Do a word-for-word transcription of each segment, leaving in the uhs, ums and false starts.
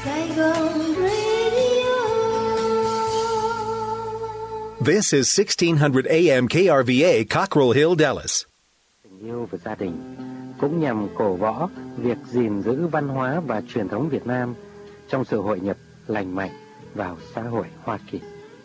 Saigon Radio. This is sixteen hundred A M K R V A, Cockrell Hill, Dallas. Tình yêu và gia đình cũng nhằm cổ võ việc gìn giữ văn hóa và truyền thống Việt Nam trong sự hội nhập lành mạnh vào xã hội Hoa Kỳ.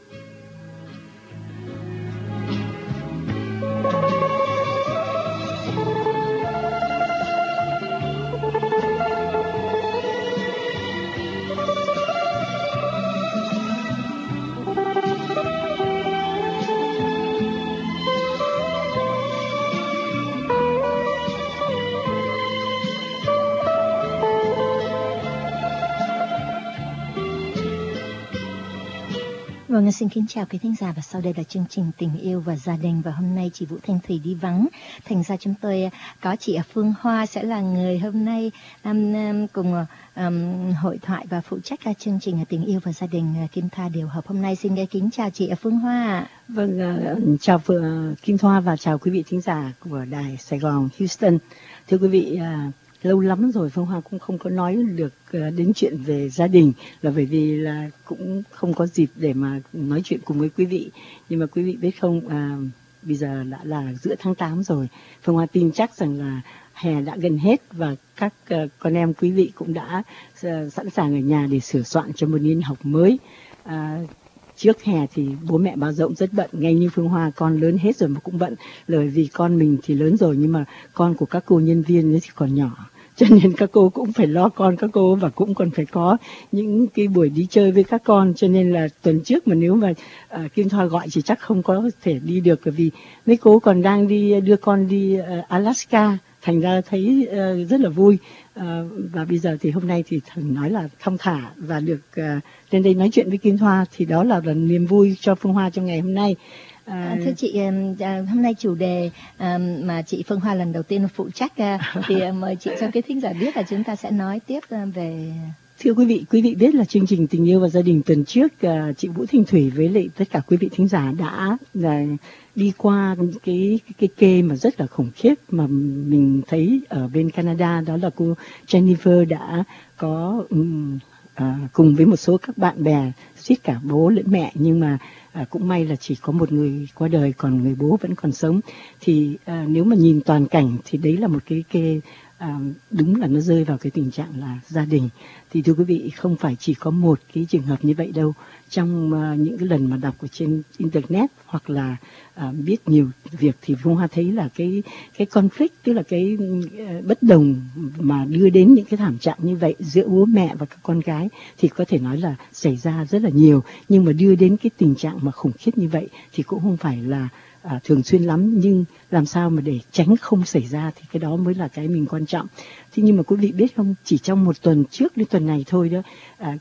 Vâng, xin kính chào quý thính giả và sau đây là chương trình Tình yêu và gia đình, và hôm nay chị Vũ Thanh Thủy đi vắng, thành ra chúng tôi có chị Phương Hoa sẽ là người hôm nay um, um, cùng um, hội thoại và phụ trách chương trình Tình yêu và gia đình Kim Thoa điều hợp hôm nay. Xin kính chào chị Phương Hoa. Vâng, uh, chào uh, Kim Thoa và chào quý vị thính giả của đài Sài Gòn, Houston. Thưa quý vị, uh, lâu lắm rồi Phương Hoa cũng không có nói được đến chuyện về gia đình, là bởi vì là cũng không có dịp để mà nói chuyện cùng với quý vị. Nhưng mà quý vị biết không, à, bây giờ đã là giữa tháng tám rồi. Phương Hoa tin chắc rằng là hè đã gần hết và các uh, con em quý vị cũng đã uh, sẵn sàng ở nhà để sửa soạn cho một niên học mới. Uh, Trước hè thì bố mẹ Báo Rộng rất bận, ngay như Phương Hoa con lớn hết rồi mà cũng bận, bởi vì con mình thì lớn rồi nhưng mà con của các cô nhân viên thì còn nhỏ. Cho nên các cô cũng phải lo con các cô và cũng còn phải có những cái buổi đi chơi với các con. Cho nên là tuần trước mà nếu mà uh, Kim Thoa gọi thì chắc không có thể đi được, bởi vì mấy cô còn đang đi đưa con đi uh, Alaska. Thành ra thấy uh, rất là vui. Uh, và bây giờ thì hôm nay thì thần nói là thong thả và được uh, lên đây nói chuyện với Kim Thoa, thì đó là, là niềm vui cho Phương Hoa trong ngày hôm nay. À, thưa chị, hôm nay chủ đề mà chị Phương Hoa lần đầu tiên phụ trách thì mời chị cho cái thính giả biết là chúng ta sẽ nói tiếp về. Thưa quý vị, quý vị biết là chương trình Tình yêu và gia đình tuần trước chị Vũ Thanh Thủy với lại tất cả quý vị thính giả đã là đi qua những cái cái kê mà rất là khủng khiếp mà mình thấy ở bên Canada, đó là cô Jennifer đã có um, À, cùng với một số các bạn bè, giết cả bố lẫn mẹ, nhưng mà à, cũng may là chỉ có một người qua đời, còn người bố vẫn còn sống. Thì à, nếu mà nhìn toàn cảnh thì đấy là một cái kê à, đúng là nó rơi vào cái tình trạng là gia đình. Thì thưa quý vị, không phải chỉ có một cái trường hợp như vậy đâu. Trong uh, những cái lần mà đọc ở trên internet hoặc là uh, biết nhiều việc thì Phương Hoa thấy là cái cái conflict, tức là cái uh, bất đồng mà đưa đến những cái thảm trạng như vậy giữa bố mẹ và các con gái thì có thể nói là xảy ra rất là nhiều, nhưng mà đưa đến cái tình trạng mà khủng khiếp như vậy thì cũng không phải là À, thường xuyên lắm. Nhưng làm sao mà để tránh không xảy ra thì cái đó mới là cái mình quan trọng. Thế nhưng mà quý vị biết không, chỉ trong một tuần trước đến tuần này thôi đó, à,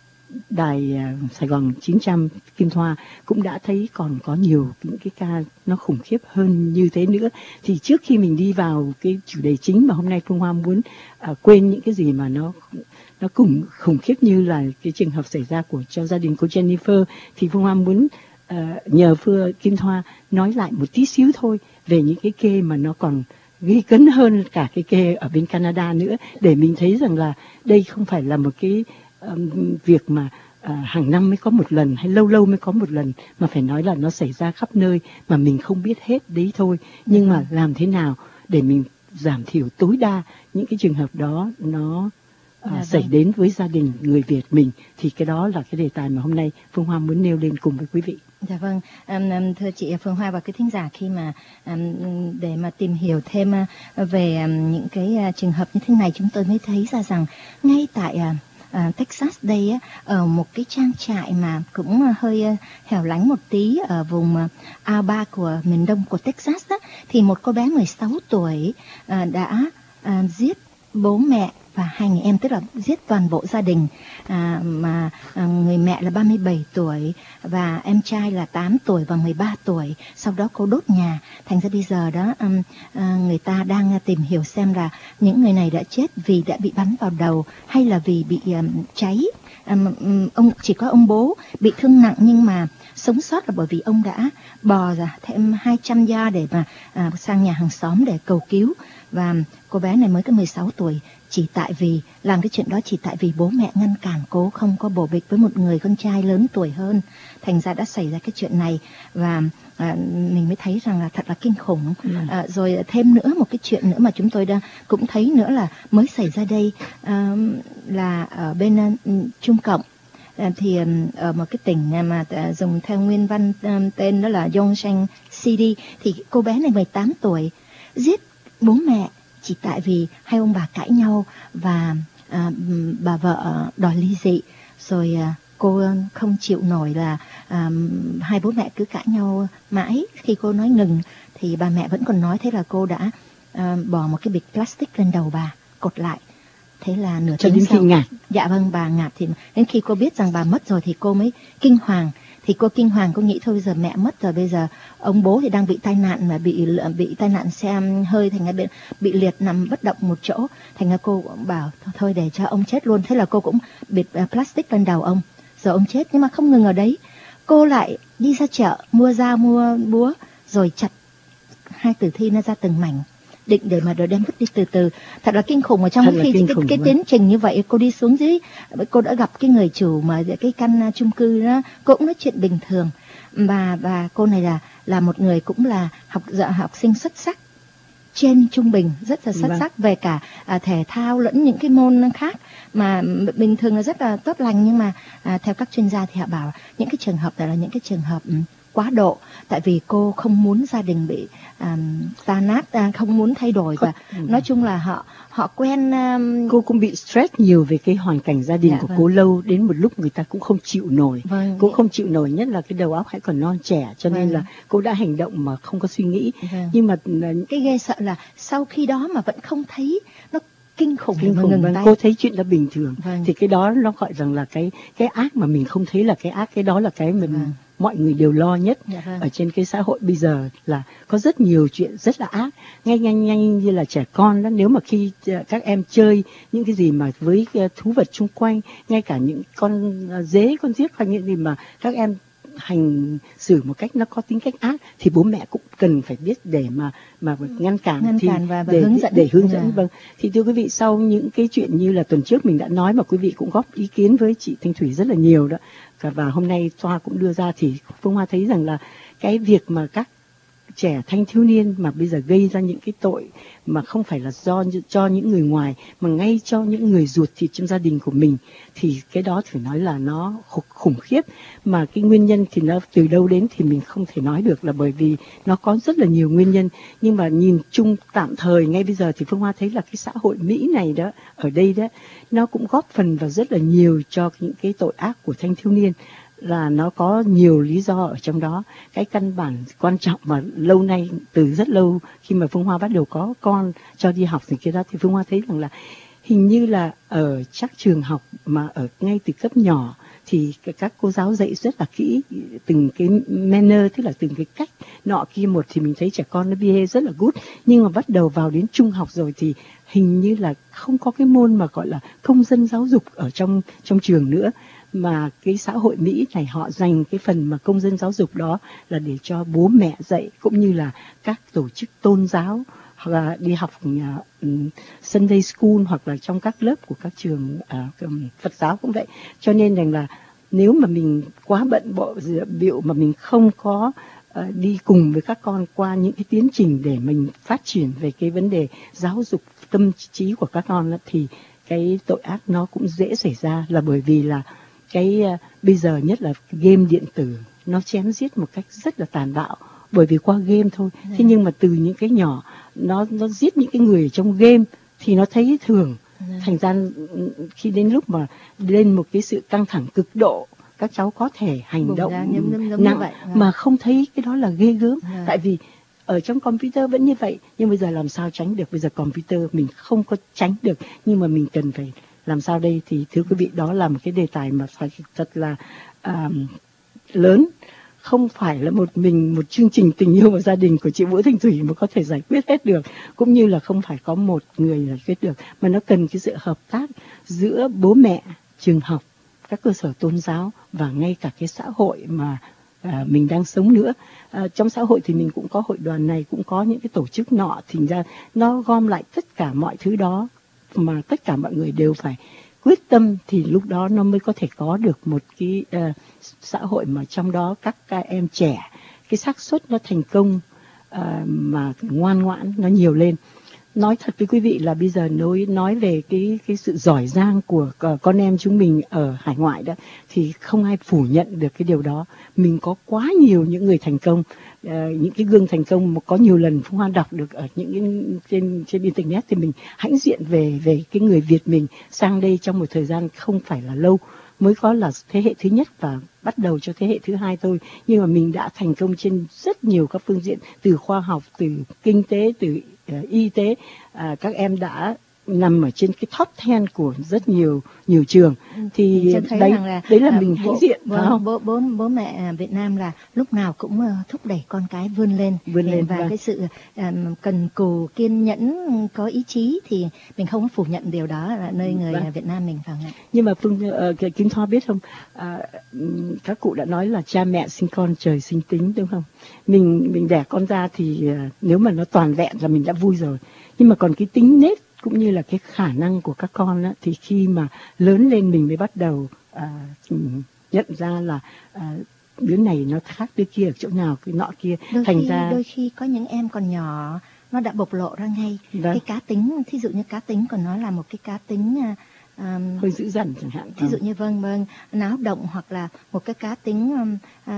đài à, Sài Gòn chín trăm Kim Thoa cũng đã thấy còn có nhiều những cái ca nó khủng khiếp hơn như thế nữa. Thì trước khi mình đi vào cái chủ đề chính mà hôm nay Phương Hoa muốn à, quên những cái gì mà nó nó cũng khủng khiếp như là cái trường hợp xảy ra của cho gia đình cô Jennifer, thì Phương Hoa muốn Uh, nhờ Phương Kim Thoa nói lại một tí xíu thôi về những cái kê mà nó còn gay cấn hơn cả cái kê ở bên Canada nữa, để mình thấy rằng là đây không phải là một cái um, việc mà uh, hàng năm mới có một lần hay lâu lâu mới có một lần, mà phải nói là nó xảy ra khắp nơi mà mình không biết hết đấy thôi. Nhưng mà làm thế nào để mình giảm thiểu tối đa những cái trường hợp đó nó À, dạ xảy vâng. đến với gia đình người Việt mình, thì cái đó là cái đề tài mà hôm nay Phương Hoa muốn nêu lên cùng với quý vị. Dạ vâng, um, thưa chị Phương Hoa và quý thính giả, khi mà um, để mà tìm hiểu thêm uh, về um, những cái uh, trường hợp như thế này, chúng tôi mới thấy ra rằng ngay tại uh, uh, Texas đây uh, ở một cái trang trại mà cũng uh, hơi uh, hẻo lánh một tí ở vùng uh, Alba của miền đông của Texas uh, thì một cô bé mười sáu tuổi uh, đã uh, giết bố mẹ và hai người em, tức là giết toàn bộ gia đình. À, mà à, người mẹ là ba mươi bảy tuổi và em trai là tám tuổi và mười ba tuổi. Sau đó cô đốt nhà. Thành ra bây giờ đó um, à, người ta đang tìm hiểu xem là những người này đã chết vì đã bị bắn vào đầu hay là vì bị um, cháy. Um, um, ông chỉ có ông bố bị thương nặng, nhưng mà sống sót là bởi vì ông đã bò ra thêm hai trăm gia để mà à, sang nhà hàng xóm để cầu cứu. Và cô bé này mới có mười sáu tuổi, chỉ tại vì làm cái chuyện đó chỉ tại vì bố mẹ ngăn cản cô không có bồ bịch với một người con trai lớn tuổi hơn, thành ra đã xảy ra cái chuyện này. Và à, mình mới thấy rằng là thật là kinh khủng. À, rồi thêm nữa một cái chuyện nữa mà chúng tôi đã cũng thấy nữa là mới xảy ra đây, à, là ở bên uh, Trung Cộng. À, thì um, ở một cái tỉnh mà uh, dùng theo nguyên văn um, tên đó là Yongsan City, thì cô bé này mười tám tuổi giết bố mẹ chỉ tại vì hai ông bà cãi nhau và à, bà vợ đòi ly dị. Rồi à, cô không chịu nổi là à, hai bố mẹ cứ cãi nhau mãi. Khi cô nói ngừng thì bà mẹ vẫn còn nói, thế là cô đã à, bỏ một cái bịch plastic lên đầu bà, cột lại. Thế là nửa cho tiếng đến sau, khi ngạt. Dạ vâng, bà ngạt. Thì đến khi cô biết rằng bà mất rồi thì cô mới kinh hoàng. Thì cô kinh hoàng, cô nghĩ thôi bây giờ mẹ mất rồi, bây giờ ông bố thì đang bị tai nạn, mà bị bị tai nạn xe hơi, thành ra bị, bị liệt nằm bất động một chỗ. Thành ra cô bảo thôi để cho ông chết luôn. Thế là cô cũng bịt plastic lên đầu ông, rồi ông chết. Nhưng mà không ngừng ở đấy, cô lại đi ra chợ mua dao mua búa rồi chặt hai tử thi nó ra từng mảnh, định để mà rồi đem vứt đi từ từ. Thật là kinh khủng. Ở trong khi cái, cái, cái tiến trình như vậy, cô đi xuống dưới, cô đã gặp cái người chủ mà cái căn chung cư đó, cô cũng nói chuyện bình thường. Và và cô này là là một người cũng là học dạ, học sinh xuất sắc, trên trung bình, rất là xuất vâng. sắc về cả à, thể thao lẫn những cái môn khác mà bình thường là rất là tốt lành. Nhưng mà à, theo các chuyên gia thì họ bảo những cái trường hợp này là những cái trường hợp um, quá độ, tại vì cô không muốn gia đình bị um, tan nát, uh, không muốn thay đổi. Và ừ. nói chung là họ họ quen. Um... Cô cũng bị stress nhiều về cái hoàn cảnh gia đình dạ, của vâng. cô, lâu đến một lúc người ta cũng không chịu nổi. Vâng. Cô không chịu nổi, nhất là cái đầu óc hãy còn non trẻ, cho vâng. nên là cô đã hành động mà không có suy nghĩ. Vâng. Nhưng mà cái ghê sợ là sau khi đó mà vẫn không thấy nó kinh khủng, kinh khủng. Vâng, cô thấy chuyện đó bình thường. Vâng. Thì cái đó nó gọi rằng là cái cái ác mà mình không thấy là cái ác, cái đó là cái mình vâng. mọi người đều lo nhất. Dạ vâng. Ở trên cái xã hội bây giờ là có rất nhiều chuyện rất là ác, ngay nhanh nhanh như là trẻ con đó. Nếu mà khi các em chơi những cái gì mà với thú vật xung quanh, ngay cả những con dế, con giết hoặc những gì mà các em hành xử một cách nó có tính cách ác, thì bố mẹ cũng cần phải biết để mà mà ngăn cản, ngăn thì cản và, và để, hướng dẫn để hướng dẫn. À. Vâng. Thì thưa quý vị, sau những cái chuyện như là tuần trước mình đã nói mà quý vị cũng góp ý kiến với chị Thanh Thủy rất là nhiều đó, và hôm nay Thoa cũng đưa ra, thì Phương Hoa thấy rằng là cái việc mà các trẻ thanh thiếu niên mà bây giờ gây ra những cái tội mà không phải là do cho những người ngoài, mà ngay cho những người ruột thịt trong gia đình của mình, thì cái đó phải nói là nó khủng khiếp. Mà cái nguyên nhân thì nó từ đâu đến thì mình không thể nói được, là bởi vì nó có rất là nhiều nguyên nhân. Nhưng mà nhìn chung tạm thời ngay bây giờ thì Phương Hoa thấy là cái xã hội Mỹ này đó, ở đây đó, nó cũng góp phần vào rất là nhiều cho những cái tội ác của thanh thiếu niên, là nó có nhiều lý do ở trong đó. Cái căn bản quan trọng mà lâu nay, từ rất lâu khi mà Phương Hoa bắt đầu có con cho đi học thì kia đó, thì Phương Hoa thấy rằng là hình như là ở các trường học mà ở ngay từ cấp nhỏ thì các cô giáo dạy rất là kỹ từng cái manner, tức là từng cái cách nọ kia một, thì mình thấy trẻ con nó behave rất là good. Nhưng mà bắt đầu vào đến trung học rồi thì hình như là không có cái môn mà gọi là công dân giáo dục ở trong trong trường nữa, mà cái xã hội Mỹ này họ dành cái phần mà công dân giáo dục đó là để cho bố mẹ dạy, cũng như là các tổ chức tôn giáo, hoặc là đi học uh, Sunday School, hoặc là trong các lớp của các trường uh, Phật giáo cũng vậy. Cho nên rằng là nếu mà mình quá bận bộ biểu mà mình không có uh, đi cùng với các con qua những cái tiến trình để mình phát triển về cái vấn đề giáo dục tâm trí của các con đó, thì cái tội ác nó cũng dễ xảy ra, là bởi vì là cái uh, bây giờ nhất là game điện tử nó chém giết một cách rất là tàn bạo, bởi vì qua game thôi. Thế yeah. nhưng mà từ những cái nhỏ nó nó giết những cái người ở trong game thì nó thấy thường. Yeah. Thành ra khi đến lúc mà lên một cái sự căng thẳng cực độ, các cháu có thể hành Bùng động nhấm, nhấm, nhấm nặng yeah. mà không thấy cái đó là ghê gớm. Yeah. Tại vì ở trong computer vẫn như vậy, nhưng bây giờ làm sao tránh được? Bây giờ computer mình không có tránh được, nhưng mà mình cần phải làm sao đây? Thì thưa quý vị, đó là một cái đề tài mà phải thật là uh, lớn. Không phải là một mình một chương trình tình yêu và gia đình của chị Vũ Thanh Thủy mà có thể giải quyết hết được, cũng như là không phải có một người giải quyết được, mà nó cần cái sự hợp tác giữa bố mẹ, trường học, các cơ sở tôn giáo và ngay cả cái xã hội mà à, mình đang sống nữa. À, trong xã hội thì mình cũng có hội đoàn này, cũng có những cái tổ chức nọ, thì ra nó gom lại tất cả mọi thứ đó mà tất cả mọi người đều phải quyết tâm, thì lúc đó nó mới có thể có được một cái uh, xã hội mà trong đó các, các em trẻ, cái xác suất nó thành công uh, mà ngoan ngoãn nó nhiều lên. Nói thật với quý vị là bây giờ nói nói về cái cái sự giỏi giang của con em chúng mình ở hải ngoại đó, thì không ai phủ nhận được cái điều đó. Mình có quá nhiều những người thành công, uh, những cái gương thành công mà có nhiều lần Phương Hoa đọc được ở những cái, trên trên internet, thì mình hãnh diện về về cái người Việt mình sang đây trong một thời gian không phải là lâu, mới có là thế hệ thứ nhất và bắt đầu cho thế hệ thứ hai thôi, nhưng mà mình đã thành công trên rất nhiều các phương diện, từ khoa học, từ kinh tế, từ uh, y tế. Uh, các em đã nằm ở trên cái top ten của rất nhiều nhiều trường, thì đấy là, đấy là mình hãnh diện, bố, phải không? Bố, bố bố mẹ Việt Nam là lúc nào cũng uh, thúc đẩy con cái vươn lên, vươn lên và vâng. cái sự um, cần cù, kiên nhẫn, có ý chí, thì mình không có phủ nhận điều đó là nơi người vâng. Việt Nam mình phải không ạ? Nhưng mà Phương uh, Kim Thoa biết không, uh, các cụ đã nói là cha mẹ sinh con trời sinh tính, đúng không? Mình mình đẻ con ra thì uh, nếu mà nó toàn vẹn là mình đã vui rồi, nhưng mà còn cái tính nết cũng như là cái khả năng của các con đó, thì khi mà lớn lên mình mới bắt đầu à, nhận ra là à, đứa này nó khác đứa kia ở chỗ nào, cái nọ kia. Đôi thành khi, ra đôi khi có những em còn nhỏ nó đã bộc lộ ra ngay vâng. cái cá tính, thí dụ như cá tính của nó là một cái cá tính um, hơi dữ dằn chẳng hạn, thí dụ như vâng vâng náo động, hoặc là một cái cá tính um,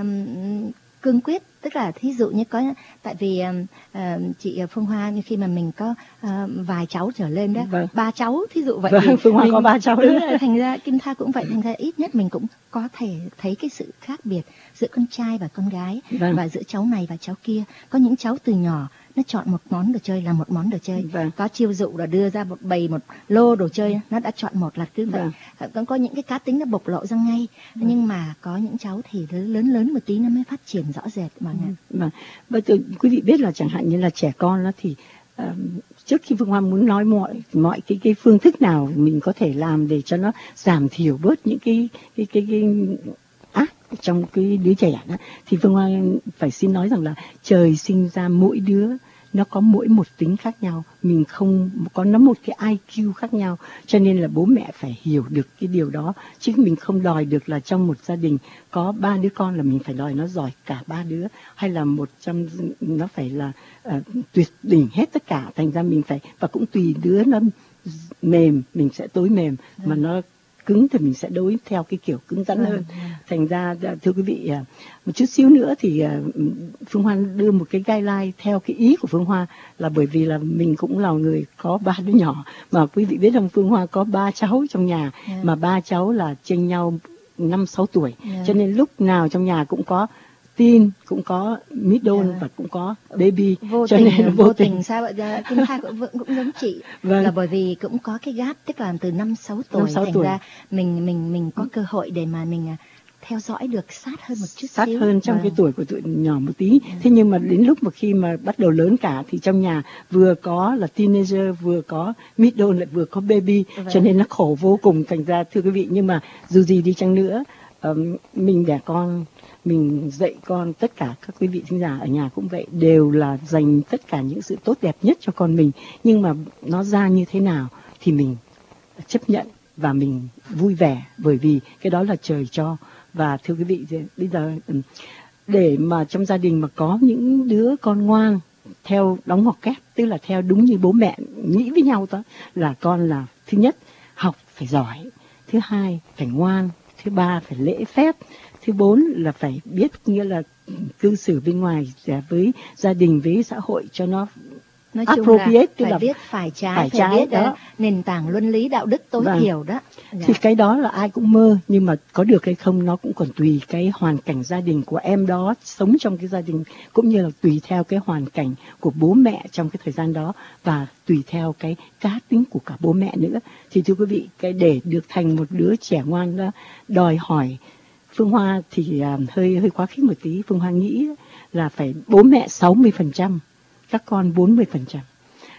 um, cương quyết. Tức là thí dụ như có, tại vì uh, chị Phương Hoa, như khi mà mình có uh, vài cháu trở lên đó, vâng. ba cháu thí dụ vậy, vâng, thì Phương Hoa mình, có ba cháu đúng là thành ra Kim Tha cũng vậy, thành ra ít nhất mình cũng có thể thấy cái sự khác biệt giữa con trai và con gái, vâng. và giữa cháu này và cháu kia. Có những cháu từ nhỏ nó chọn một món đồ chơi là một món đồ chơi, vâng. có chiêu dụ là đưa ra một bầy, một lô đồ chơi, nó đã chọn một là cứ vậy. Vâng. Có những cái cá tính nó bộc lộ ra ngay, vâng. nhưng mà có những cháu thì lớn lớn một tí nó mới phát triển rõ rệt mà. Vâng. Bây giờ quý vị biết là chẳng hạn như là trẻ con đó, thì uh, trước khi Phương Hoa muốn nói mọi mọi cái cái phương thức nào mình có thể làm để cho nó giảm thiểu bớt những cái cái cái, cái ác trong cái đứa trẻ đó, thì Phương Hoa phải xin nói rằng là trời sinh ra mỗi đứa nó có mỗi một tính khác nhau, mình không có nó một cái i kiu khác nhau, cho nên là bố mẹ phải hiểu được cái điều đó, chứ mình không đòi được là trong một gia đình có ba đứa con là mình phải đòi nó giỏi cả ba đứa, hay là một trăm nó phải là uh, tuyệt đỉnh hết tất cả. Thành ra mình phải, và cũng tùy đứa nó mềm mình sẽ tối mềm, ừ. mà nó cứng thì mình sẽ đối theo cái kiểu cứng rắn hơn. Ừ. Thành ra thưa quý vị, một chút xíu nữa thì Phương Hoa đưa một cái guideline theo cái ý của Phương Hoa, là bởi vì là mình cũng là người có ba đứa nhỏ, mà quý vị biết không, Phương Hoa có ba cháu trong nhà, yeah. mà ba cháu là chênh nhau năm sáu tuổi, yeah. cho nên lúc nào trong nhà cũng có teen, cũng có middle, yeah. và cũng có baby, vô cho tình, nên vô, vô tình, tình sao vậy? Kim Tha cũng, cũng giống chị, vâng. là bởi vì cũng có cái gap, tức là từ năm sáu tuổi, năm, sáu thành tuổi. ra mình mình mình có cơ hội để mà mình theo dõi được sát hơn một chút sát xíu. hơn trong vâng. cái tuổi của tụi nhỏ một tí. Ừ. Thế nhưng mà đến lúc mà khi mà bắt đầu lớn cả thì trong nhà vừa có là teenager, vừa có middle, lại vừa có baby, vâng. cho nên nó khổ vô cùng. Thành ra thưa quý vị, nhưng mà dù gì đi chăng nữa, um, mình đẻ con, mình dạy con, tất cả các quý vị thính giả ở nhà cũng vậy, đều là dành tất cả những sự tốt đẹp nhất cho con mình. Nhưng mà nó ra như thế nào thì mình chấp nhận và mình vui vẻ, bởi vì cái đó là trời cho. Và thưa quý vị, bây giờ để mà trong gia đình mà có những đứa con ngoan theo đóng ngoặc kép, tức là theo đúng như bố mẹ nghĩ với nhau đó, là con là thứ nhất học phải giỏi, thứ hai phải ngoan, thứ ba phải lễ phép, thứ bốn là phải biết nghĩa là cư xử bên ngoài với gia đình, với xã hội cho nó nói chung là phải là biết phải trái, phải, phải trái biết đó. Nền tảng luân lý đạo đức tối vâng. thiểu đó. Dạ. Thì cái đó là ai cũng mơ, nhưng mà có được hay không nó cũng còn tùy cái hoàn cảnh gia đình của em đó, sống trong cái gia đình, cũng như là tùy theo cái hoàn cảnh của bố mẹ trong cái thời gian đó, và tùy theo cái cá tính của cả bố mẹ nữa. Thì thưa quý vị, cái để được thành một đứa trẻ ngoan đó, đòi hỏi Phương Hoa thì uh, hơi hơi quá khích một tí. Phương Hoa nghĩ là phải bố mẹ sáu mươi phần trăm, các con bốn mươi phần trăm.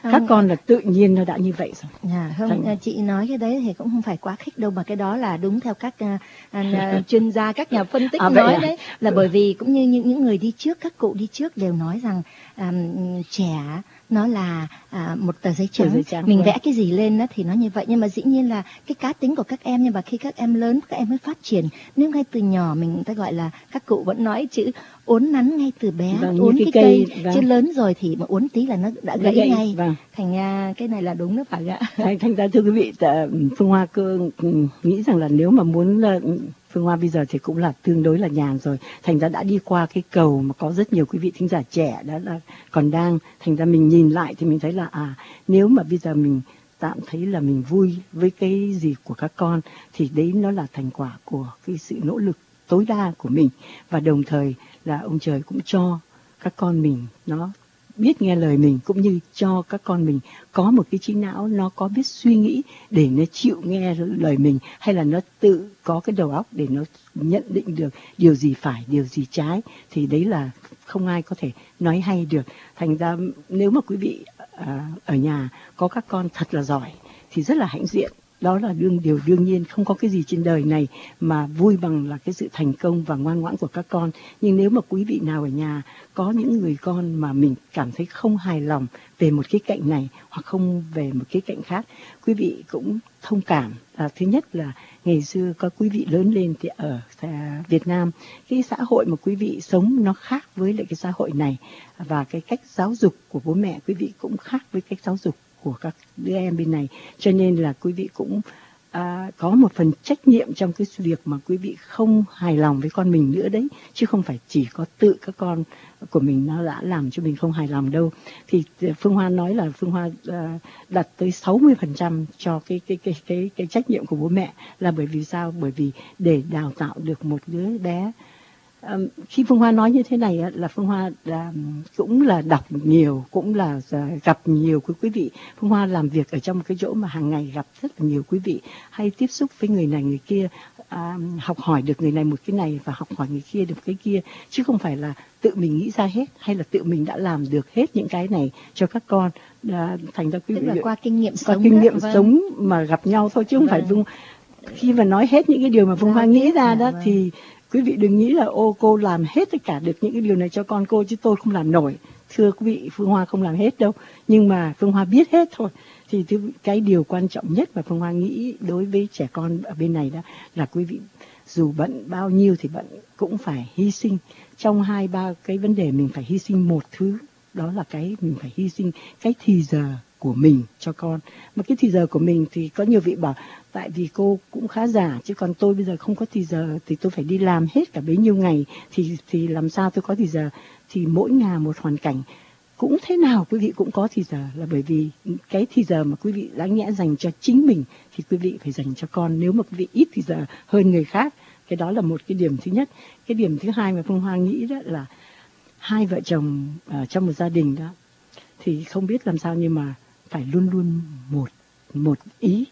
các con là tự nhiên nó đã như vậy rồi. Dạ, không, Thành- à, chị nói cái đấy thì cũng không phải quá khích đâu, mà cái đó là đúng theo các à, à, chuyên gia, các nhà phân tích À, vậy nói à? đấy, là bởi vì cũng như những những người đi trước, các cụ đi trước đều nói rằng à, trẻ nó là à, một tờ giấy trắng, giấy trắng, mình vâng. vẽ cái gì lên đó thì nó như vậy, nhưng mà dĩ nhiên là cái cá tính của các em, nhưng mà khi các em lớn, các em mới phát triển. Nếu ngay từ nhỏ mình ta gọi là, các cụ vẫn nói chữ uốn nắn ngay từ bé, Vâng, như uốn cái cái cây, cây, vâng. chứ lớn rồi thì mà uốn tí là nó đã Nó gãy gãy, ngay. vâng. Thành ra cái này là đúng đó phải ạ. Thành, thành ra thưa quý vị, tạ- Phương Hoa cơ ừ, nghĩ rằng là nếu mà muốn là Phương Hoa bây giờ thì cũng là tương đối là nhàn rồi, thành ra đã đi qua cái cầu mà có rất nhiều quý vị thính giả trẻ đó là còn đang, thành ra mình nhìn lại thì mình thấy là à, nếu mà bây giờ mình tạm thấy là mình vui với cái gì của các con thì đấy nó là thành quả của cái sự nỗ lực tối đa của mình, và đồng thời là ông trời cũng cho các con mình nó biết nghe lời mình, cũng như cho các con mình có một cái trí não nó có biết suy nghĩ để nó chịu nghe lời mình, hay là nó tự có cái đầu óc để nó nhận định được điều gì phải, điều gì trái, thì đấy là không ai có thể nói hay được. Thành ra nếu mà quý vị à, ở nhà có các con thật là giỏi thì rất là hãnh diện. Đó là đương điều đương nhiên, không có cái gì trên đời này mà vui bằng là cái sự thành công và ngoan ngoãn của các con. Nhưng nếu mà quý vị nào ở nhà có những người con mà mình cảm thấy không hài lòng về một cái cạnh này hoặc không về một cái cạnh khác, quý vị cũng thông cảm. À, thứ nhất là ngày xưa có quý vị lớn lên thì ở à, Việt Nam, cái xã hội mà quý vị sống nó khác với lại cái xã hội này, và cái cách giáo dục của bố mẹ quý vị cũng khác với cách giáo dục của các đứa em bên này, cho nên là quý vị cũng à, có một phần trách nhiệm trong cái việc mà quý vị không hài lòng với con mình nữa đấy, chứ không phải chỉ có tự các con của mình nó đã làm cho mình không hài lòng đâu. Thì Phương Hoa nói là Phương Hoa à, đặt tới sáu mươi phần trăm cho cái cái cái cái cái trách nhiệm của bố mẹ, là bởi vì sao? Bởi vì để đào tạo được một đứa bé. À, khi Phương Hoa nói như thế này là Phương Hoa là, cũng là đọc nhiều, cũng là gặp nhiều quý quý vị. Phương Hoa làm việc ở trong một cái chỗ mà hàng ngày gặp rất là nhiều quý vị, hay tiếp xúc với người này người kia, à, học hỏi được người này một cái này và học hỏi người kia được cái kia, chứ không phải là tự mình nghĩ ra hết hay là tự mình đã làm được hết những cái này cho các con. À, thành ra quý Tức vị là qua kinh nghiệm qua sống kinh đó, nghiệm vâng. sống mà gặp nhau thôi, chứ không Vâng. phải Phương khi mà nói hết những cái điều mà Phương Dạ, Hoa nghĩ biết, ra dạ, đó vâng. thì quý vị đừng nghĩ là ô cô làm hết tất cả được những cái điều này cho con cô chứ tôi không làm nổi. Thưa quý vị, Phương Hoa không làm hết đâu, nhưng mà Phương Hoa biết hết thôi. Thì cái điều quan trọng nhất mà Phương Hoa nghĩ đối với trẻ con ở bên này đó là quý vị dù bận bao nhiêu thì bận cũng phải hy sinh. Trong hai ba cái vấn đề mình phải hy sinh một thứ, đó là cái mình phải hy sinh cái thì giờ của mình cho con. Mà cái thì giờ của mình thì có nhiều vị bảo tại vì cô cũng khá giả, chứ còn tôi bây giờ không có thì giờ thì tôi phải đi làm hết cả bấy nhiêu ngày thì thì làm sao tôi có thì giờ. Thì mỗi nhà một hoàn cảnh, cũng thế nào quý vị cũng có thì giờ, là bởi vì cái thì giờ mà quý vị đáng nhẽ dành cho chính mình thì quý vị phải dành cho con. Nếu mà quý vị ít thì giờ hơn người khác, cái đó là một cái điểm thứ nhất. Cái điểm thứ hai mà Phương Hoa nghĩ đó là hai vợ chồng ở trong một gia đình đó thì không biết làm sao nhưng mà phải luôn luôn một một ý.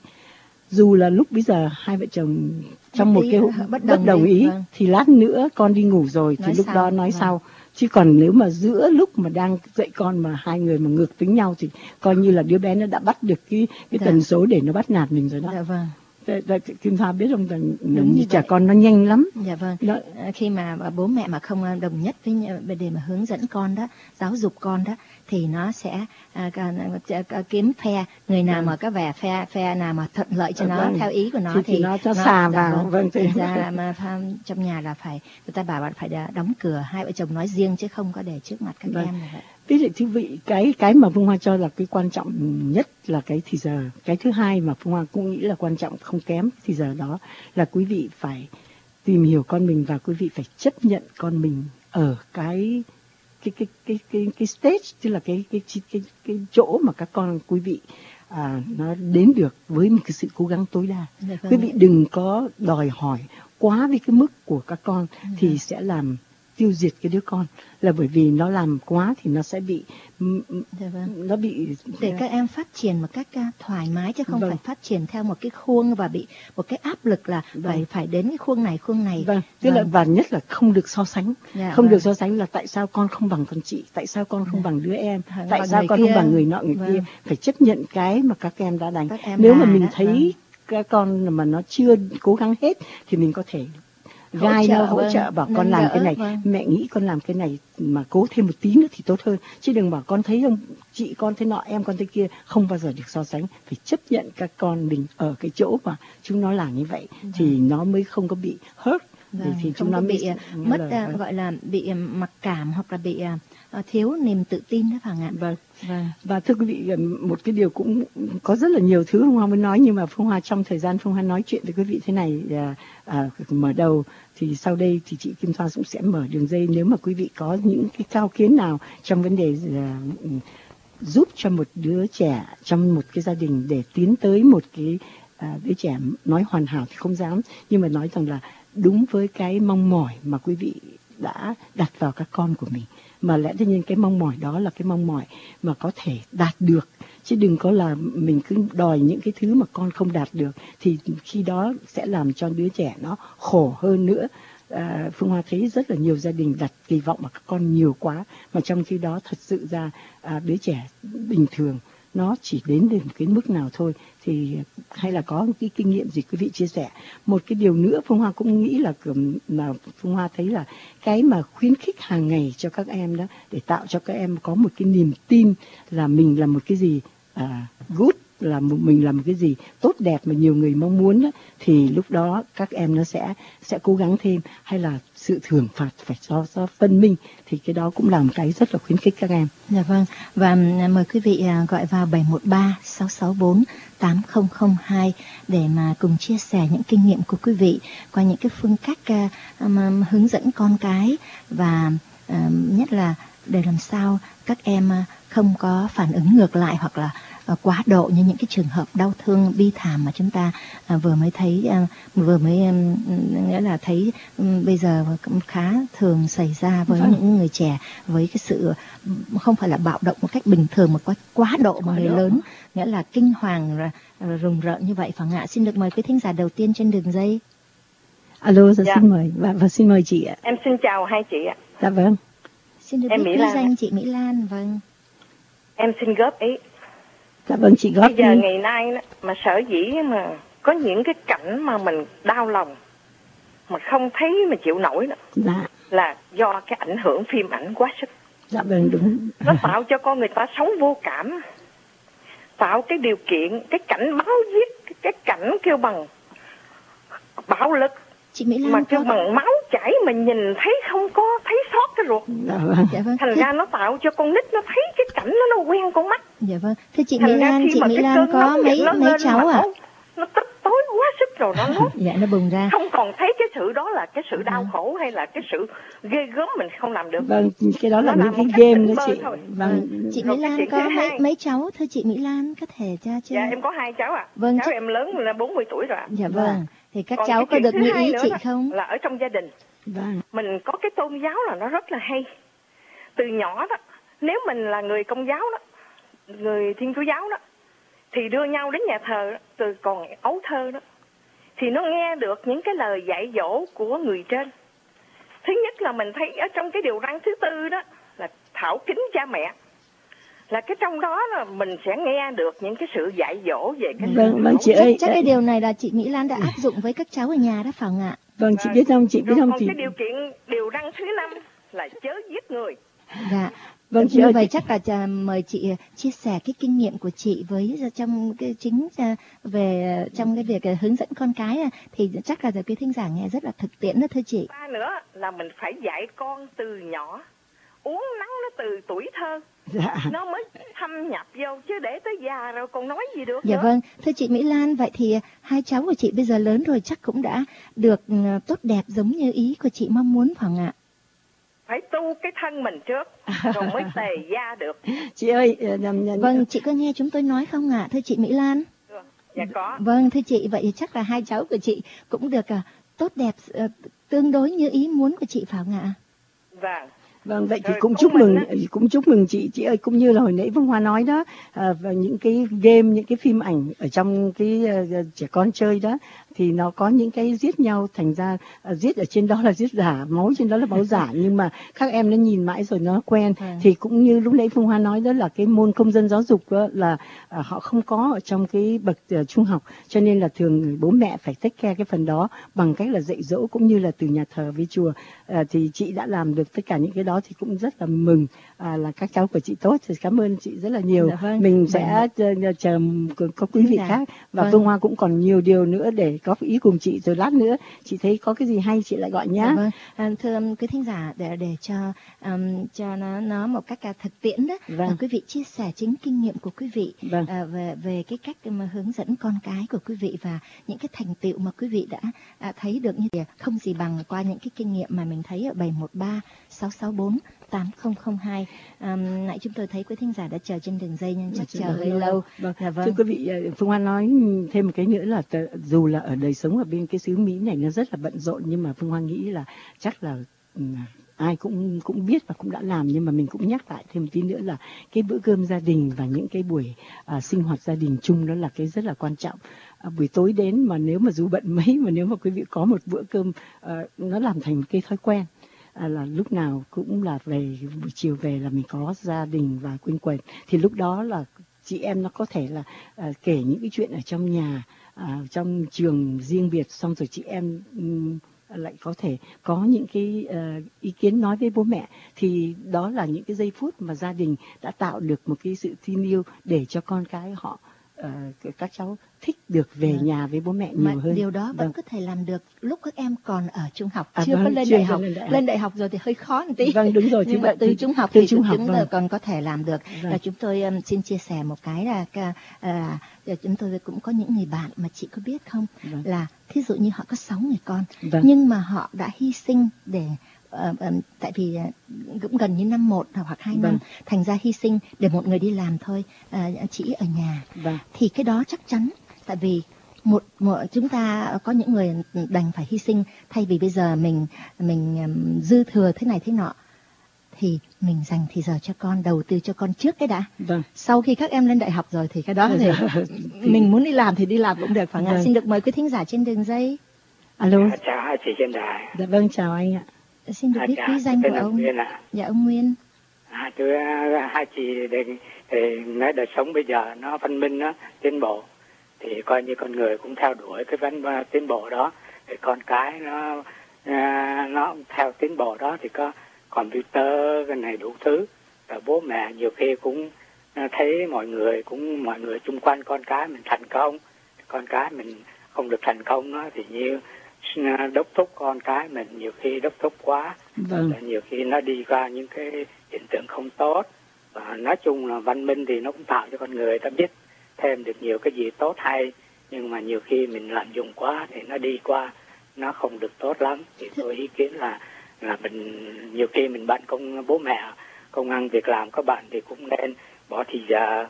Dù là lúc bây giờ hai vợ chồng trong một cái bất bất đồng, đồng ý vâng. thì lát nữa con đi ngủ rồi thì Nói lúc sau, đó nói vâng. sau. Chứ còn nếu mà giữa lúc mà đang dạy con mà hai người mà ngược tính nhau thì coi như là đứa bé nó đã bắt được cái cái Dạ. tần số để nó bắt nạt mình rồi đó. Dạ vâng. Dạ, dạ, Kim Thoa biết không, rằng Đúng như trẻ vậy. con nó nhanh lắm. Dạ vâng. Đó. À, khi mà bố mẹ mà không à, đồng nhất với nhau để mà hướng dẫn con đó, giáo dục con đó, thì nó sẽ à, à, à, à, kiếm phe, người nào Vâng. mà có vẻ phe phe nào mà thuận lợi cho À, nó vâng. theo ý của nó Thì- thì, thì nó cho xà vào, vâng. vâng, thì- Thành ra là mà pha- trong nhà là phải, người ta bảo bạn phải đóng cửa, hai vợ chồng nói riêng chứ không có để trước mặt các Vâng. em như vậy. Ví dụ thưa vị, cái cái mà Phương Hoa cho là cái quan trọng nhất là cái thì giờ. Cái thứ hai mà Phương Hoa cũng nghĩ là quan trọng không kém thì giờ đó là quý vị phải tìm hiểu con mình và quý vị phải chấp nhận con mình ở cái cái cái cái cái cái stage, tức là cái cái cái cái, cái chỗ mà các con quý vị à, nó đến được với một cái sự cố gắng tối đa. Dạ vâng. Quý vị đừng có đòi hỏi quá với cái mức của các con thì Vâng. sẽ làm tiêu diệt cái đứa con, là bởi vì nó làm quá thì nó sẽ bị Dạ vâng. nó bị Để các em phát triển một cách à, thoải mái chứ không Vâng. phải phát triển theo một cái khuôn và bị một cái áp lực là Vâng. phải phải đến cái khuôn này khuôn này. Vâng, tức là Vâng. và nhất là không được so sánh, Dạ, không vâng. được so sánh là tại sao con không bằng con chị, tại sao con không Dạ. bằng đứa em, Vâng, tại bằng sao người con kia. không bằng người nọ người Vâng. kia, phải chấp nhận cái mà các em đã đánh. Các em Nếu mà là mình đó, thấy các con mà nó chưa cố gắng hết thì mình có thể Hỗ gai trợ, nó hỗ vâng, trợ bảo con nâng làm đỡ, cái này, vâng. mẹ nghĩ con làm cái này mà cố thêm một tí nữa thì tốt hơn, chứ đừng bảo con thấy không, chị con thế nọ, em con thế kia, không bao giờ được so sánh. Phải chấp nhận các con mình ở cái chỗ mà chúng nó làm như vậy thì nó mới không có bị hurt. Vâng, thì, thì không chúng nó có mới bị à, nghe mất lời. à, Vâng. gọi là bị à, mặc cảm hoặc là bị à, à, thiếu niềm tự tin đó phải không ạ? Vâng. Vâng. Và thưa quý vị, một cái điều cũng có rất là nhiều thứ Phương Hoa muốn nói, nhưng mà Phương Hoa trong thời gian Phương Hoa nói chuyện với quý vị thế này à, à, mở đầu thì sau đây thì chị Kim Thoa cũng sẽ mở đường dây, nếu mà quý vị có những cái cao kiến nào trong vấn đề à, giúp cho một đứa trẻ trong một cái gia đình để tiến tới một cái à, đứa trẻ nói hoàn hảo thì không dám, nhưng mà nói rằng là đúng với cái mong mỏi mà quý vị đã đặt vào các con của mình, mà lẽ tất nhiên cái mong mỏi đó là cái mong mỏi mà có thể đạt được, chứ đừng có là mình cứ đòi những cái thứ mà con không đạt được, thì khi đó sẽ làm cho đứa trẻ nó khổ hơn nữa. À, Phương Hoa thấy rất là nhiều gia đình đặt kỳ vọng vào các con nhiều quá, mà trong khi đó thật sự ra à, đứa trẻ bình thường nó chỉ đến đến cái mức nào thôi. Thì hay là có cái kinh nghiệm gì quý vị chia sẻ. Một cái điều nữa Phương Hoa cũng nghĩ là mà Phương Hoa thấy là cái mà khuyến khích hàng ngày cho các em đó, để tạo cho các em có một cái niềm tin là mình là một cái gì à, good, là một, mình làm một cái gì tốt đẹp mà nhiều người mong muốn đó, thì lúc đó các em nó sẽ sẽ cố gắng thêm, hay là sự thưởng phạt phải do, do phân minh, thì cái đó cũng là một cái rất là khuyến khích các em. Dạ vâng, và mời quý vị gọi vào bảy một ba sáu sáu bốn tám không không hai để mà cùng chia sẻ những kinh nghiệm của quý vị qua những cái phương cách uh, um, hướng dẫn con cái, và uh, nhất là để làm sao các em uh, không có phản ứng ngược lại hoặc là uh, quá độ như những cái trường hợp đau thương bi thảm mà chúng ta uh, vừa mới thấy uh, vừa mới um, nghĩa là thấy um, bây giờ cũng khá thường xảy ra với Vâng. những người trẻ, với cái sự không phải là bạo động một cách bình thường mà quá quá độ mà người độ. lớn, nghĩa là kinh hoàng rồi rùng rợn như vậy phải không ạ? Xin được mời quý thính giả đầu tiên trên đường dây. Alo, dạ, Dạ. xin mời và, và xin mời chị ạ. Em xin chào hai chị ạ. Dạ vâng. Xin được Em biết Mỹ quý Lan danh ạ. chị Mỹ Lan. Vâng. Em xin góp ý. Dạ vâng, chị góp Bây giờ đi. ngày nay đó, mà sở dĩ mà có những cái cảnh mà mình đau lòng mà không thấy mà chịu nổi đó, Dạ, là do cái ảnh hưởng phim ảnh quá sức. dạ vâng, đúng. Nó tạo cho con người ta sống vô cảm, tạo cái điều kiện, cái cảnh máu giết, cái cảnh kêu bằng bạo lực, Chị Mỹ Lan mà kêu có... bằng máu chảy mà nhìn thấy không có thấy sót cái ruột. Dạ vâng. Dạ vâng. Thành Thưa, ra nó tạo cho con nít nó thấy cái cảnh đó nó quen con mắt. dạ vâng. Thưa chị Thành Mỹ ra Lan, khi chị mà Mỹ cái Lan cơn có nóng mấy giật nó mấy lên cháu mà ạ? nó, nó tức tối quá sức rồi nó nuốt. Dạ nó bùng ra. Không còn thấy cái sự đó là cái sự đau khổ hay là cái sự ghê gớm mình không làm được. Vâng, cái đó là Nó những là cái một cách game tỉnh đó bơ chị. thôi. Vâng. Chị Rồi Mỹ cái Lan chuyện có thứ mấy hai. mấy cháu? Thưa chị Mỹ Lan có thể cho chưa? Dạ em có hai cháu ạ. Vâng, Cháu chắc- em lớn là bốn mươi tuổi rồi ạ. Dạ vâng. Thì các Còn cháu cái có chuyện được thứ như hai ý nữa chị đó không? Là ở trong gia đình Vâng. mình có cái tôn giáo là nó rất là hay. Từ nhỏ đó, nếu mình là người Công giáo đó, người Thiên Chúa giáo đó, thì đưa nhau đến nhà thờ đó, từ còn ấu thơ đó, thì nó nghe được những cái lời dạy dỗ của người trên. Thứ nhất là mình thấy ở trong cái điều răn thứ tư đó là thảo kính cha mẹ, là cái trong đó là mình sẽ nghe được những cái sự dạy dỗ về cái Vâng, sự vâng, chị hảo ơi. Chắc cái điều này là chị Mỹ Lan đã áp dụng với các cháu ở nhà đó phải không ạ? Vâng, chị biết không, chị biết Rồi không còn chị. cái điều kiện điều răn thứ năm là chớ giết người. Dạ. Vâng, chị Như ơi, vậy chị- chắc là chà, mời chị chia sẻ cái kinh nghiệm của chị với trong cái chính à, về trong cái việc à, hướng dẫn con cái à, thì chắc là quý thính giả nghe rất là thực tiễn đó thưa chị. Ba nữa là mình phải dạy con từ nhỏ, uống nắng nó từ tuổi thơ, Dạ. nó mới thâm nhập vô, chứ để tới già rồi còn nói gì được Dạ nữa. vâng, thưa chị Mỹ Lan, vậy thì à, hai cháu của chị bây giờ lớn rồi chắc cũng đã được à, tốt đẹp giống như ý của chị mong muốn phải không ạ? Phải tu cái thân mình trước rồi mới tề gia được. Chị ơi, ờ, nhầm- nhầm- Vâng, chị có nghe chúng tôi nói không ạ, thưa chị Mỹ Lan? Dạ có. Vâng, thưa chị, vậy thì chắc là hai cháu của chị cũng được à, tốt đẹp à, tương đối như ý muốn của chị phải không ạ? Vâng. Vâng, vậy thì Rồi cũng con chúc mình mừng, á. cũng chúc mừng chị, chị ơi, cũng như là hồi nãy Phương Hoa nói đó, à, và những cái game, những cái phim ảnh ở trong cái uh, trẻ con chơi đó, thì nó có những cái giết nhau, thành ra uh, giết ở trên đó là giết giả, máu trên đó là máu giả, nhưng mà các em nó nhìn mãi rồi nó quen. Ừ. Thì cũng như lúc nãy Phương Hoa nói đó là cái môn công dân giáo dục đó, là uh, họ không có ở trong cái bậc uh, trung học, cho nên là thường bố mẹ phải take care cái phần đó bằng cách là dạy dỗ cũng như là từ nhà thờ với chùa. Uh, thì chị đã làm được tất cả những cái đó thì cũng rất là mừng, à, là các cháu của chị tốt, thì cảm ơn chị rất là nhiều. Dạ vâng. Mình sẽ chờ, chờ có quý vị Dạ. khác, và Vâng. Phương Hoa cũng còn nhiều điều nữa để có ý cùng chị, rồi lát nữa chị thấy có cái gì hay chị lại gọi nhá. Dạ vâng. À, thưa um, quý thính giả, để để cho um, cho nó nó một cách uh, thực tiễn đó, Vâng. uh, quý vị chia sẻ chính kinh nghiệm của quý vị Vâng. uh, về về cái cách mà hướng dẫn con cái của quý vị và những cái thành tựu mà quý vị đã uh, thấy được như thế, không gì bằng qua những cái kinh nghiệm mà mình thấy ở bảy một ba sáu sáu bốn tám không không hai. Um, nãy chúng tôi thấy quý thính giả đã chờ trên đường dây nhưng chắc chờ hơi lâu. Vâng. Dạ vâng. Thưa quý vị, Phương Hoa nói thêm một cái nữa là t- dù là ở đời sống ở bên cái xứ Mỹ này nó rất là bận rộn, nhưng mà Phương Hoa nghĩ là chắc là um, ai cũng cũng biết và cũng đã làm, nhưng mà mình cũng nhắc lại thêm một tí nữa là cái bữa cơm gia đình và những cái buổi uh, sinh hoạt gia đình chung đó là cái rất là quan trọng. Uh, buổi tối đến mà nếu mà dù bận mấy mà nếu mà quý vị có một bữa cơm uh, nó làm thành một cái thói quen. À, là lúc nào cũng là về buổi chiều về là mình có gia đình và quây quần, thì lúc đó là chị em nó có thể là à, kể những cái chuyện ở trong nhà, à, trong trường riêng biệt, xong rồi chị em um, lại có thể có những cái uh, ý kiến nói với bố mẹ, thì đó là những cái giây phút mà gia đình đã tạo được một cái sự tin yêu để cho con cái họ uh, các cháu thích được về Vâng. nhà với bố mẹ nhiều Mà hơn. điều đó vẫn Vâng. có thể làm được lúc các em còn ở trung học, À, chưa vâng, có lên chưa đại học. lên đại học. Lên đại học rồi thì hơi khó một tí. Vâng, đúng rồi. Nhưng thì mà vậy từ thì- trung học từ thì trung học, chúng vâng. còn có thể làm được. Vâng. Và chúng tôi um, xin chia sẻ một cái là ca- à, chúng tôi cũng có những người bạn mà chị có biết không, Vâng. là thí dụ như họ có sáu người con, Vâng. nhưng mà họ đã hy sinh để ờ, ờ, tại vì ờ, cũng gần như năm một hoặc hai Vâng. năm, thành ra hy sinh để một người đi làm thôi, ờ, chỉ ở nhà. Vâng. Thì cái đó chắc chắn, tại vì một, một chúng ta có những người đành phải hy sinh, thay vì bây giờ mình mình um, dư thừa thế này thế nọ thì mình dành thì giờ cho con, đầu tư cho con trước cái đã. Vâng. Sau khi các em lên đại học rồi thì cái đó thì Thì- mình muốn đi làm thì đi làm cũng được, phải không ạ? Vâng. Xin được mời quý thính giả trên đường dây. Alo. À, chào hai chị trên đài. Dạ vâng, chào anh ạ. Xin được À, biết chào, quý danh tên của là ông. Nguyên ạ. Dạ ông Nguyên. À, tôi hai chị để, để nói đời sống bây giờ nó văn minh, nó tiến bộ, thì coi như con người cũng theo đuổi cái văn tiến bộ đó, thì con cái nó à, nó theo tiến bộ đó, thì có computer cái này đủ thứ, và bố mẹ nhiều khi cũng à, thấy mọi người cũng mọi người chung quanh con cái mình thành công, con cái mình không được thành công đó, thì như à, đốc thúc con cái mình, nhiều khi đốc thúc quá. Vâng. Và nhiều khi nó đi qua những cái hiện tượng không tốt, và nói chung là văn minh thì nó cũng tạo cho con người ta biết thêm được nhiều cái gì tốt hay, nhưng mà nhiều khi mình lạm dụng quá thì nó đi qua nó không được tốt lắm. Thì tôi ý kiến là là mình nhiều khi mình bận công bố mẹ công ăn việc làm, các bạn thì cũng nên bỏ thì giờ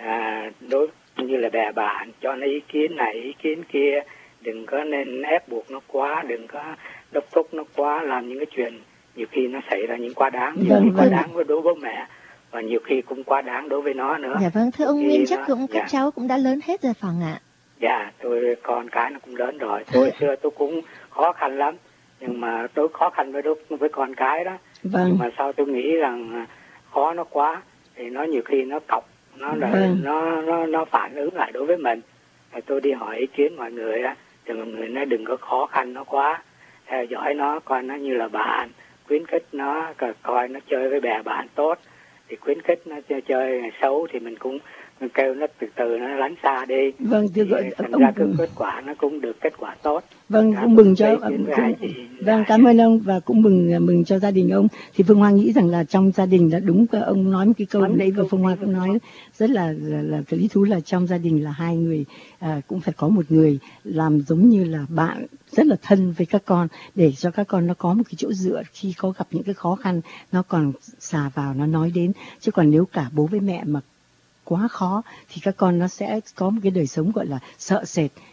à, đối như là bè bạn cho nó ý kiến này ý kiến kia, đừng có nên ép buộc nó quá, đừng có đốc thúc nó quá, làm những cái chuyện nhiều khi nó xảy ra những quá đáng, nhiều Vâng, khi quá vâng. đáng với đối với bố mẹ, và nhiều khi cũng quá đáng đối với nó nữa. Dạ vâng, thưa ông Thì Nguyên, chắc nó- cũng các dạ. cháu cũng đã lớn hết rồi phải không ạ? Dạ, tôi con cái nó cũng lớn rồi. Tôi xưa tôi cũng khó khăn lắm, nhưng mà tôi khó khăn với đối với con cái đó. Vâng. Nhưng mà sao tôi nghĩ rằng khó nó quá, thì nó nhiều khi nó cọc, nó là, Vâng. nó nó nó phản ứng lại đối với mình. Thì tôi đi hỏi ý kiến mọi người á, thì mọi người nói đừng có khó khăn nó quá, theo dõi nó, coi nó như là bạn, khuyến khích nó, coi- coi nó chơi với bè bạn tốt, thì khuyến khích nó chơi, chơi ngày xấu thì mình cũng kêu nó từ từ nó lánh xa đi. Vâng, thưa Thì gọi thành ông. ra cái kết quả nó cũng được kết quả tốt. Vâng, Dạ, cũng mừng cho tôi cũng, ý kiến với hai chị. vâng, Dạ. cảm ơn ông và cũng mừng mừng cho gia đình ông. Thì Phương Hoa nghĩ rằng là trong gia đình là đúng, ông nói một cái câu Nói một nãy vừa câu Phương Hoa đi, cũng nói rất là là, là cái lý thú, là trong gia đình là hai người à, cũng phải có một người làm giống như là bạn rất là thân với các con, để cho các con nó có một cái chỗ dựa khi có gặp những cái khó khăn nó còn xà vào nó nói đến. Chứ còn nếu cả bố với mẹ mà quá khó thì các con nó sẽ có một cái đời sống gọi là sợ sệt,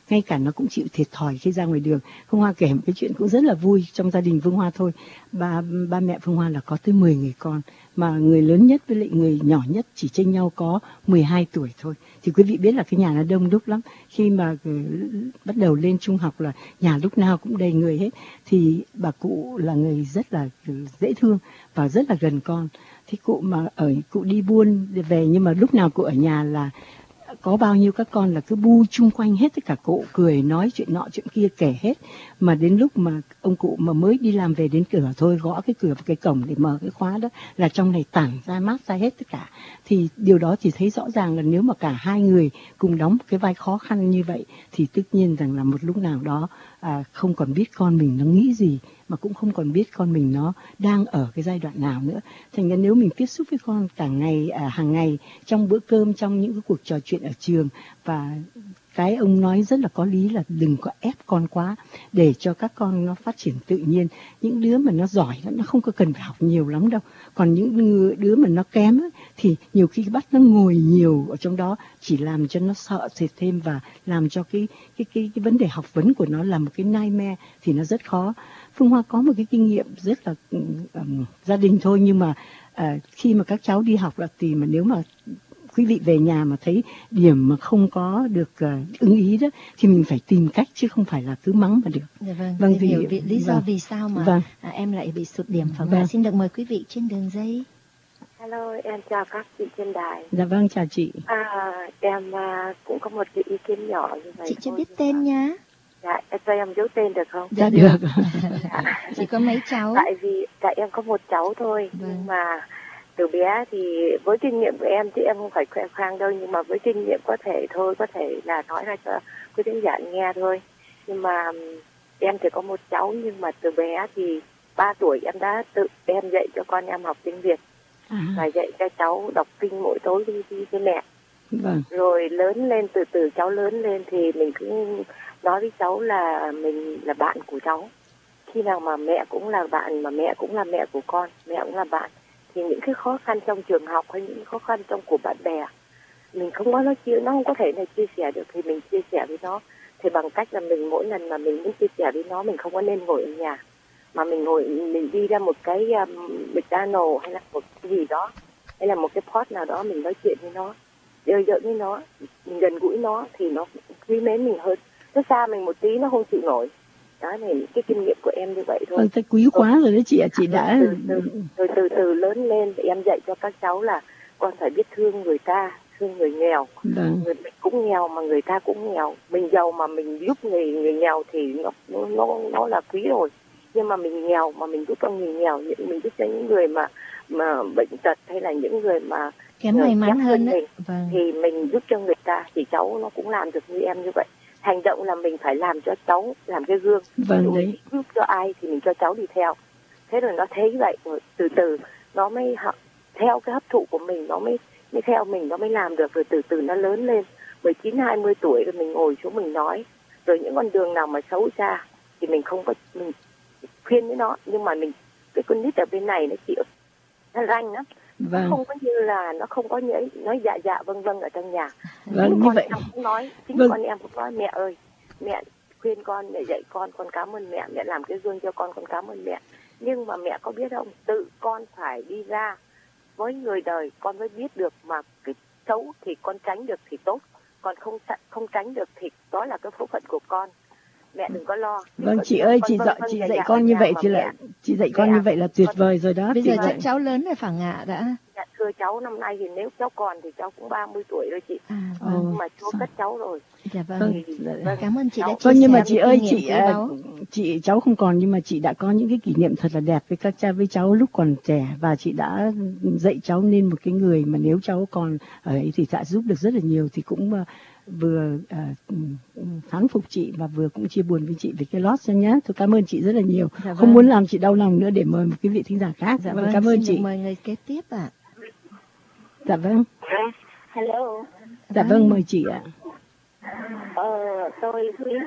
ngay cả nó cũng chịu thiệt thòi khi ra ngoài đường. Phương Hoa kể một cái chuyện cũng rất là vui trong gia đình Phương Hoa thôi. Ba ba mẹ Phương Hoa là có tới mười người con, mà người lớn nhất với lại người nhỏ nhất chỉ chênh nhau có mười hai tuổi thôi. Thì quý vị biết là cái nhà nó đông đúc lắm. Khi mà bắt đầu lên trung học là nhà lúc nào cũng đầy người hết. Thì bà cụ là người rất là dễ thương và rất là gần con. Thì cụ mà ở cụ đi buôn về, nhưng mà lúc nào cụ ở nhà là có bao nhiêu các con là cứ bu chung quanh hết tất cả cụ, cười nói chuyện nọ chuyện kia kể hết. Mà đến lúc mà ông cụ mà mới đi làm về đến cửa thôi, gõ cái cửa và cái cổng để mở cái khóa đó là trong này tản ra mát ra hết tất cả. Thì điều đó thì thấy rõ ràng là nếu mà cả hai người cùng đóng cái vai khó khăn như vậy thì tất nhiên rằng là một lúc nào đó à, không còn biết con mình nó nghĩ gì, mà cũng không còn biết con mình nó đang ở cái giai đoạn nào nữa. Thành ra nếu mình tiếp xúc với con cả ngày, à, hàng ngày, trong bữa cơm, trong những cái cuộc trò chuyện ở trường, và cái ông nói rất là có lý là đừng có ép con quá, để cho các con nó phát triển tự nhiên. Những đứa mà nó giỏi nó không có cần phải học nhiều lắm đâu, còn những đứa mà nó kém ấy, thì nhiều khi bắt nó ngồi nhiều ở trong đó chỉ làm cho nó sợ sệt thêm, và làm cho cái cái cái cái vấn đề học vấn của nó là một cái nightmare, thì nó rất khó. Phương Hoa có một cái kinh nghiệm rất là um, gia đình thôi, nhưng mà uh, khi mà các cháu đi học là thì mà nếu mà quý vị về nhà mà thấy điểm mà không có được uh, ưng ý đó thì mình phải tìm cách, chứ không phải là cứ mắng mà được. Dạ vâng, vâng vì, vì, hiểu vì, lý do vâng, vì sao mà vâng. à, em lại bị sụt điểm phải không Vâng. ạ? Xin được mời quý vị trên đường dây. Hello, em chào các chị trên đài. Dạ vâng, chào chị. À, em uh, cũng có một cái ý kiến nhỏ như vậy. Chị chưa thôi. biết tên nhá. Dạ, em cho em giấu tên được không? Dạ được. Chị có mấy cháu? Tại vì tại em có một cháu thôi, Vâng. nhưng mà từ bé thì với kinh nghiệm của em, chứ em không phải khoe khoang đâu, nhưng mà với kinh nghiệm có thể thôi, có thể là nói ra cho quý khán giả nghe thôi. Nhưng mà em chỉ có một cháu, nhưng mà từ bé thì ba tuổi em đã tự em dạy cho con em học tiếng Việt. À, Và dạy cho cháu đọc kinh mỗi tối đi đi với mẹ. vâng. Rồi lớn lên, từ từ cháu lớn lên thì mình cứ nói với cháu là mình là bạn của cháu. Khi nào mà mẹ cũng là bạn, mà mẹ cũng là mẹ của con, mẹ cũng là bạn, thì những cái khó khăn trong trường học hay những khó khăn trong của bạn bè, mình không có nói chia, nó không có thể này chia sẻ được, thì mình chia sẻ với nó. Thì bằng cách là mình mỗi lần mà mình muốn chia sẻ với nó, mình không có nên ngồi ở nhà, mà mình ngồi, mình đi ra một cái um, McDonald's hay là một cái gì đó, hay là một cái pot nào đó, mình nói chuyện với nó, chơi giỡn với nó, mình gần gũi nó thì nó quý mến mình hơn. Nó xa mình một tí nó không chịu nổi. Đó là cái kinh nghiệm của em như vậy thôi. Vâng, thế quý quá rồi đấy chị ạ. Chị đã từ từ, từ từ từ lớn lên thì em dạy cho các cháu là con phải biết thương người ta, thương người nghèo. Vâng. Người mình cũng nghèo mà người ta cũng nghèo. Mình giàu mà mình giúp người người nghèo thì nó nó nó là quý rồi. Nhưng mà mình nghèo mà mình giúp cho người nghèo, những mình giúp cho những người mà mà bệnh tật hay là những người mà Kém may mắn hơn đấy. mình, Vâng. thì mình giúp cho người ta, thì cháu nó cũng làm được như em như vậy. Hành động là mình phải làm cho cháu, làm cái gương. Vâng, Ví đấy. giúp cho ai thì mình cho cháu đi theo. Thế rồi nó thấy vậy, rồi từ từ nó mới học theo cái hấp thụ của mình, nó mới mới theo mình, nó mới làm được. Rồi từ từ nó lớn lên mười chín hai mươi tuổi rồi mình ngồi xuống mình nói. Rồi những con đường nào mà xấu xa thì mình không có, mình khuyên với nó, nhưng mà mình cái con nít ở bên này nó chịu, nó ranh lắm. Vâng. Nó không có như là nó không có nhảy nói dạ dạ vâng vâng ở trong nhà. Vâng, chính như con vậy. em cũng nói, chính Vâng. con em cũng nói mẹ ơi, mẹ khuyên con, mẹ dạy con, con cảm ơn mẹ, mẹ làm cái gương cho con, con cảm ơn mẹ. Nhưng mà mẹ có biết không, tự con phải đi ra với người đời con mới biết được, mà cái xấu thì con tránh được thì tốt, còn không không tránh được thì đó là cái phúc phận của con. Mẹ đừng có lo. Vâng, chị ơi, chị dạy chị dạy con như vậy thì là chị dạy con như vậy là tuyệt vời rồi đó. Bây giờ Tuyệt chắc vời. cháu lớn rồi phải ngạ đã. Dạ, thưa cháu năm nay thì nếu cháu còn thì cháu cũng ba mươi tuổi rồi chị. À, Ồ. vâng. Nhưng mà chú cất cháu rồi. Dạ vâng. Vâng, dạ. Vâng. Cảm ơn chị đã chia Vâng, nhưng sẻ mà chị những ơi, kinh nghiệm chị quý à, báu. chị cháu không còn, nhưng mà chị đã có những cái kỷ niệm thật là đẹp với các cha với cháu lúc còn trẻ, và chị đã dạy cháu nên một cái người mà nếu cháu còn ở ấy thì sẽ giúp được rất là nhiều. Thì cũng uh, vừa uh, thán phục chị và vừa cũng chia buồn với chị về cái loss nhé. Tôi cảm ơn chị rất là nhiều. Dạ vâng. Không muốn làm chị đau lòng nữa, để mời một cái vị thính giả khác. Dạ vâng, vâng, cảm ơn xin chị. được mời người kế tiếp ạ. Dạ vâng. Hello. Dạ vâng, mời chị ạ. Ờ, tôi Thúy.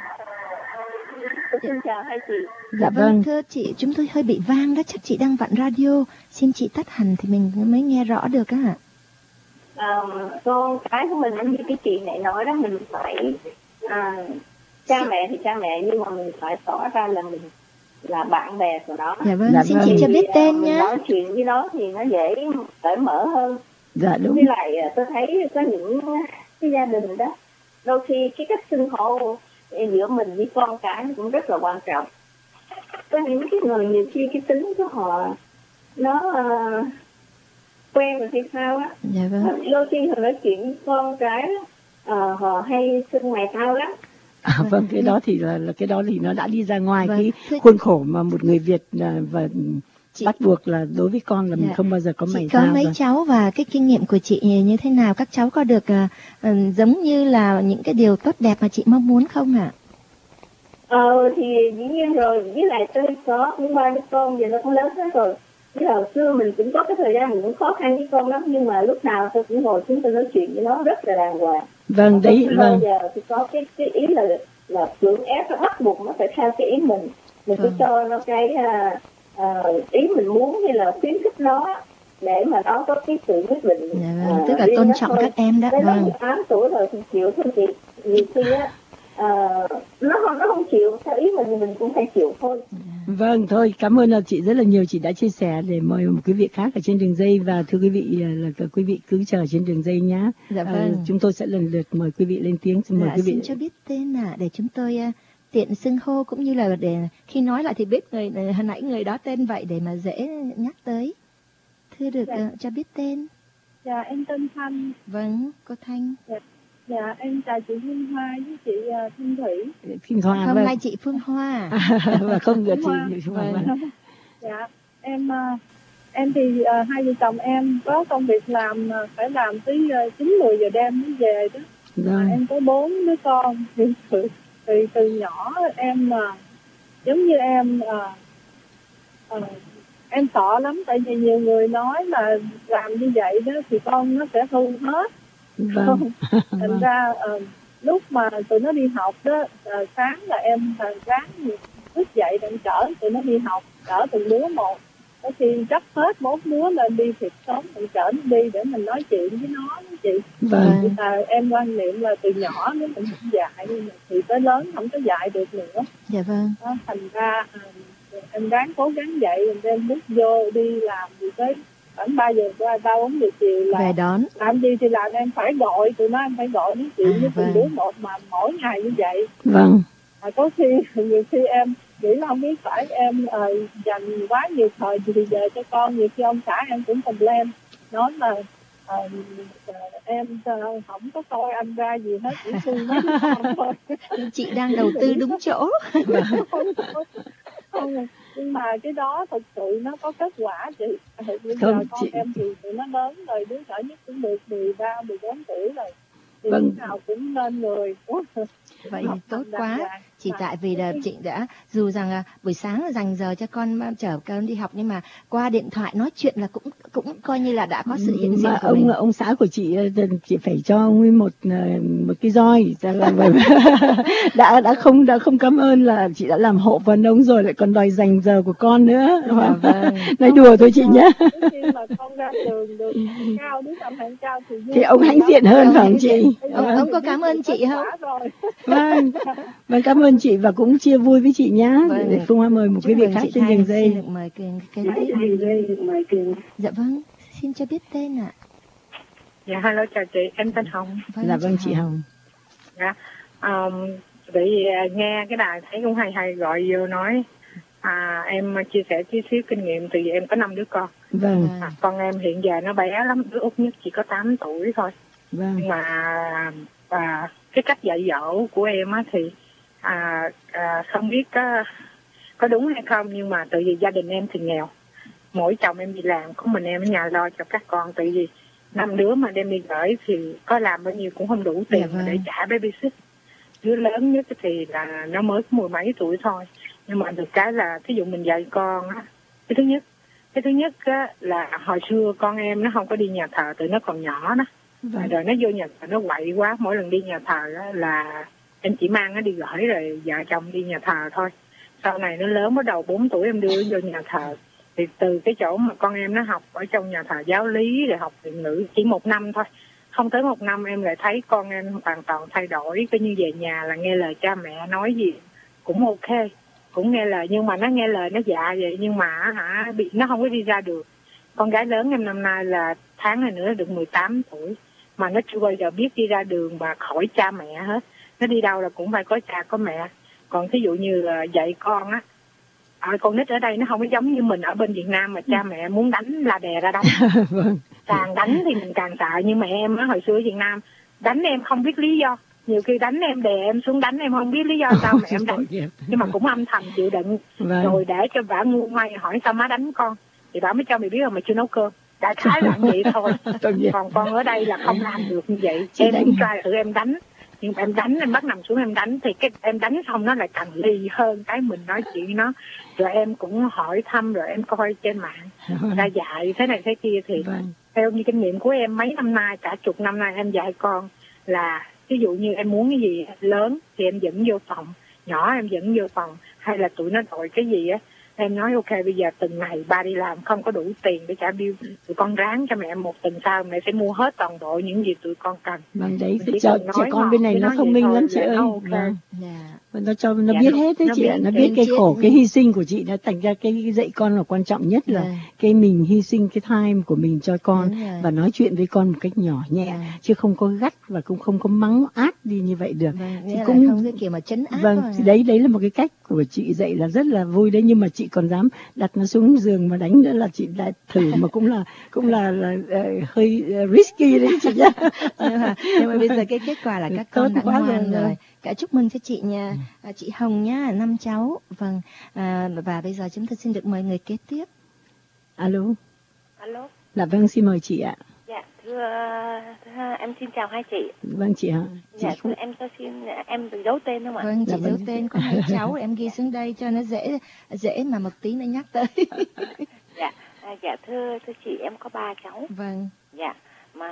Tôi xin chào hai chị. Dạ vâng. Thưa chị, chúng tôi hơi bị vang đó, chắc chị đang vặn radio. Xin chị tắt hẳn thì mình mới nghe rõ được á ạ. À, con cái của mình như cái chị này nói đó, mình phải à, cha mẹ thì cha mẹ, nhưng mà mình phải tỏ ra là mình là bạn bè của nó. Dạ vâng, Dạ xin vâng. chị cho biết Thì, tên mình nhé. nói chuyện với nó thì nó dễ cởi mở hơn. Dạ đúng. Với lại tôi thấy có những cái gia đình đó, đôi khi cái cách xưng hô giữa mình với con cái cũng rất là quan trọng. Có những cái người nhiều khi cái tính của họ nó uh, quen rồi thì sao á. Dạ vâng. Đôi khi họ nói chuyện với con cái uh, họ hay xưng mày tao lắm. À, vâng, cái đó thì là, là cái đó thì nó đã đi ra ngoài Vâng. cái Thưa- khuôn khổ mà một người Việt là, và Chị- bắt buộc là đối với con là mình Dạ. không bao giờ có mày Chị có tao. mấy Vâng. cháu và cái kinh nghiệm của chị như thế nào? Các cháu có được à, ừ, giống như là những cái điều tốt đẹp mà chị mong muốn không ạ? Ờ thì dĩ nhiên rồi, với lại tôi có cũng ba đứa con giờ nó cũng lớn hết rồi. Chứ hồi xưa mình cũng có cái thời gian mình cũng khó khăn với con lắm, nhưng mà lúc nào tôi cũng ngồi chúng tôi nói chuyện với nó rất là đàng hoàng. Vâng, đấy, Không vâng. bao giờ tôi có cái cái ý là là cưỡng ép, nó bắt buộc nó phải theo cái ý mình. Mình cứ Vâng. cho nó cái à, à, ý mình muốn, hay là khuyến khích nó để mà nó có cái sự quyết định. Dạ vâng, à, tức là riêng tôn nó trọng thôi. các em đó. Tới nó Vâng. mười tám tuổi rồi thì chịu thôi chị. Nhiều khi á à, nó không nó không chịu theo ý mình thì mình cũng phải chịu thôi. Vâng, thôi cảm ơn chị rất là nhiều, chị đã chia sẻ. Để mời một quý vị khác ở trên đường dây, và thưa quý vị là quý vị cứ chờ trên đường dây nhé. Dạ À, vâng. chúng tôi sẽ lần lượt mời quý vị lên tiếng. Xin mời Dạ, quý vị. xin cho biết tên ạ, để chúng tôi uh, tiện xưng hô, cũng như là để khi nói lại thì biết người hồi nãy người đó tên vậy để mà dễ nhắc tới. Thưa được Dạ. uh, cho biết tên. Dạ, em tên Thanh. Vâng, cô Thanh. Dạ, em chào chị Phương Hoa với chị uh, Thanh Thủy. Kim Hoa, Hôm vâng. nay chị Phương Hoa. Và không được chị Hoa. Phương Hoa. Vâng. Dạ, em uh, em thì uh, hai vợ chồng em có công việc làm uh, phải làm tới uh, chín mười giờ đêm mới về đó. Mà Vâng. em có bốn đứa con thì từ, từ, từ nhỏ em uh, giống như em uh, uh, em sợ lắm, tại vì nhiều người nói là làm như vậy đó thì con nó sẽ hư hết. Vâng. Thành Vâng. ra uh, lúc mà tụi nó đi học đó, uh, sáng là em uh, ráng thức dậy để chở tụi nó đi học, chở từng đứa một. Có khi chắc hết bốn đứa lên đi thiệt sớm, mình chở nó đi để mình nói chuyện với nó đó chị. Vâng. Thì là em quan niệm là từ nhỏ nếu mình không dạy thì tới lớn không có dạy được nữa. Dạ vâng. Đó, thành ra uh, em ráng cố gắng dậy, mình đem bước vô đi làm thì tới khoảng ba giờ qua ba bốn giờ chiều là Về đón. làm gì thì làm, em phải gọi tụi nó, em phải gọi nói chuyện À, với từng vâng. đứa một, mà mỗi ngày như vậy. Vâng. Mà có khi nhiều khi em nghĩ là không biết phải em uh, dành quá nhiều thời thì về cho con, nhiều khi ông xã em cũng complain nói là uh, em uh, không có coi anh ra gì hết, chỉ thương mấy đứa con thôi. Chị đang đầu tư đúng chỗ. không, không, nhưng mà cái đó thực sự nó có kết quả chị. Bây giờ Không, con chị- em thì tụi nó lớn rồi, đứa nhỏ nhất cũng được mười ba, mười bốn tuổi rồi, thì Vâng. lúc nào cũng nên người. Vậy Học tốt hành đàng quá. hoàng. Chỉ Mà tại vì là cái- chị đã dù rằng là buổi sáng là dành giờ cho con mà chở con đi học, nhưng mà qua điện thoại nói chuyện là cũng cũng coi như là đã có sự hiện diện Mà của ông mình. ông xã của chị chị phải cho ông ấy một một cái roi ra là bởi vì đã đã không đã không cảm ơn là chị đã làm hộ phần ông rồi lại còn đòi dành giờ của con nữa. Dạ vâng. Nói đùa thôi chị nhé. Trước khi mà con ra trường được cao, đứa tầm hạng cao thì vui Thì ông lắm. hãnh diện hơn phải không chị? Bây giờ Ông- ông có biết cảm ơn được chị kết không? quả rồi. Vâng, vâng cảm ơn chị và cũng chia vui với chị nhé. Vâng. Để Phương Hoa mời một quý Chúc vị mừng khác chị trên Thanh, đường dây. xin được mời cái cái tiếp. Dạ vâng, xin cho biết tên ạ. Dạ, hello, chào chị, em tên Hồng. Dạ vâng chị Hồng. Dạ, um, bởi vì à, nghe cái đài thấy cũng hay hay gọi vô nói, à, em chia sẻ chút xíu kinh nghiệm, từ vì em có năm đứa con. Vâng, À, con em hiện giờ nó bé lắm, đứa út nhất chỉ có tám tuổi thôi. vâng, Nhưng mà à, cái cách dạy dỗ của em á thì à, à, không biết có, có đúng hay không, nhưng mà tự vì gia đình em thì nghèo. Mỗi chồng em đi làm, có mình em ở nhà lo cho các con, tự vì năm đứa mà đem đi gửi thì có làm bao nhiêu cũng không đủ tiền Dạ vâng. để trả babysit. Đứa lớn nhất thì là nó mới có mười mấy tuổi thôi, nhưng mà được cái là ví dụ mình dạy con á, cái thứ nhất cái thứ nhất á, là hồi xưa con em nó không có đi nhà thờ từ nó còn nhỏ đó. vâng, Rồi nó vô nhà thờ nó quậy quá, mỗi lần đi nhà thờ á, là em chỉ mang nó đi gửi rồi vợ chồng đi nhà thờ thôi. Sau này nó lớn, bắt đầu bốn tuổi em đưa nó vô nhà thờ. Thì từ cái chỗ mà con em nó học ở trong nhà thờ giáo lý rồi học ngoại ngữ chỉ một năm thôi, không tới một năm em lại thấy con em hoàn toàn thay đổi, coi như về nhà là nghe lời cha mẹ nói gì cũng ok, cũng nghe lời, nhưng mà nó nghe lời nó dạ vậy, nhưng mà hả bị nó không có đi ra được. Con gái lớn em năm nay là tháng này nữa được mười tám tuổi mà nó chưa bao giờ biết đi ra đường và khỏi cha mẹ hết. Nó đi đâu là cũng phải có cha có mẹ. Còn thí dụ như là dạy con á, ở con nít ở đây nó không có giống như mình ở bên Việt Nam mà cha mẹ muốn đánh là đè ra đánh. Vâng. Càng đánh thì mình càng sợ. Nhưng mà em á, hồi xưa ở Việt Nam đánh em không biết lý do, nhiều khi đánh em đè em xuống đánh em không biết lý do sao mà em đánh, nhưng mà cũng âm thầm chịu đựng. Vâng. Rồi để cho bà ngu ngoai hỏi sao má đánh con thì bà mới cho mày biết là mày chưa nấu cơm. Đại khái là vậy thôi. Còn con ở đây là không làm được như vậy. Em cũng try thử em đánh, nhưng mà em đánh em bắt nằm xuống em đánh thì cái em đánh xong nó lại càng lì hơn cái mình nói chuyện với nó. Rồi em cũng hỏi thăm, rồi em coi trên mạng ra dạy thế này thế kia thì vâng. Theo như kinh nghiệm của em mấy năm nay, cả chục năm nay em dạy con là ví dụ như em muốn cái gì lớn thì em dẫn vô phòng, nhỏ em dẫn vô phòng, hay là tụi nó đòi cái gì á em nói ok bây giờ từng ngày ba đi làm không có đủ tiền để trả bill, tụi con ráng cho mẹ một tuần sau mẹ sẽ mua hết toàn bộ những gì tụi con cần. Vâng đấy, cho trẻ con bên này nó thông minh lắm chị ơi. Okay. Vâng. Yeah. Nó cho nó dạ, biết hết đấy chị ạ, nó biết cái khổ, cái hy sinh của chị đã thành ra cái dạy con là quan trọng nhất là yeah. cái mình hy sinh cái time của mình cho con và nói chuyện với con một cách nhỏ nhẹ yeah. chứ không có gắt và cũng không có mắng át đi như vậy được. Vâng, thì cũng không cái kiểu mà trấn áp. Vâng, thì đấy đấy là một cái cách của chị dạy là rất là vui đấy, nhưng mà chị còn dám đặt nó xuống giường mà đánh nữa là chị đã thử mà cũng là cũng là, là, là uh, hơi uh, risky đấy chị nhá. nhưng, mà, nhưng mà bây giờ cái kết quả là các con đã ngoan rồi. rồi. Cả chúc mừng cho chị nha, ừ. chị Hồng nhá, năm cháu. Vâng, à, và bây giờ chúng ta xin được mời người kế tiếp. Alo. Alo. Là vâng, xin mời chị ạ. Dạ, thưa, thưa em xin chào hai chị. Vâng chị hả? Chị dạ, không... thưa em cho xin em được giấu tên không ạ? Vâng, chị dạ, giấu vâng. tên có hai cháu em ghi xuống đây cho nó dễ dễ mà một tí nữa nhắc tới. dạ, à, dạ thưa thưa chị em có ba cháu. Vâng. Dạ, mà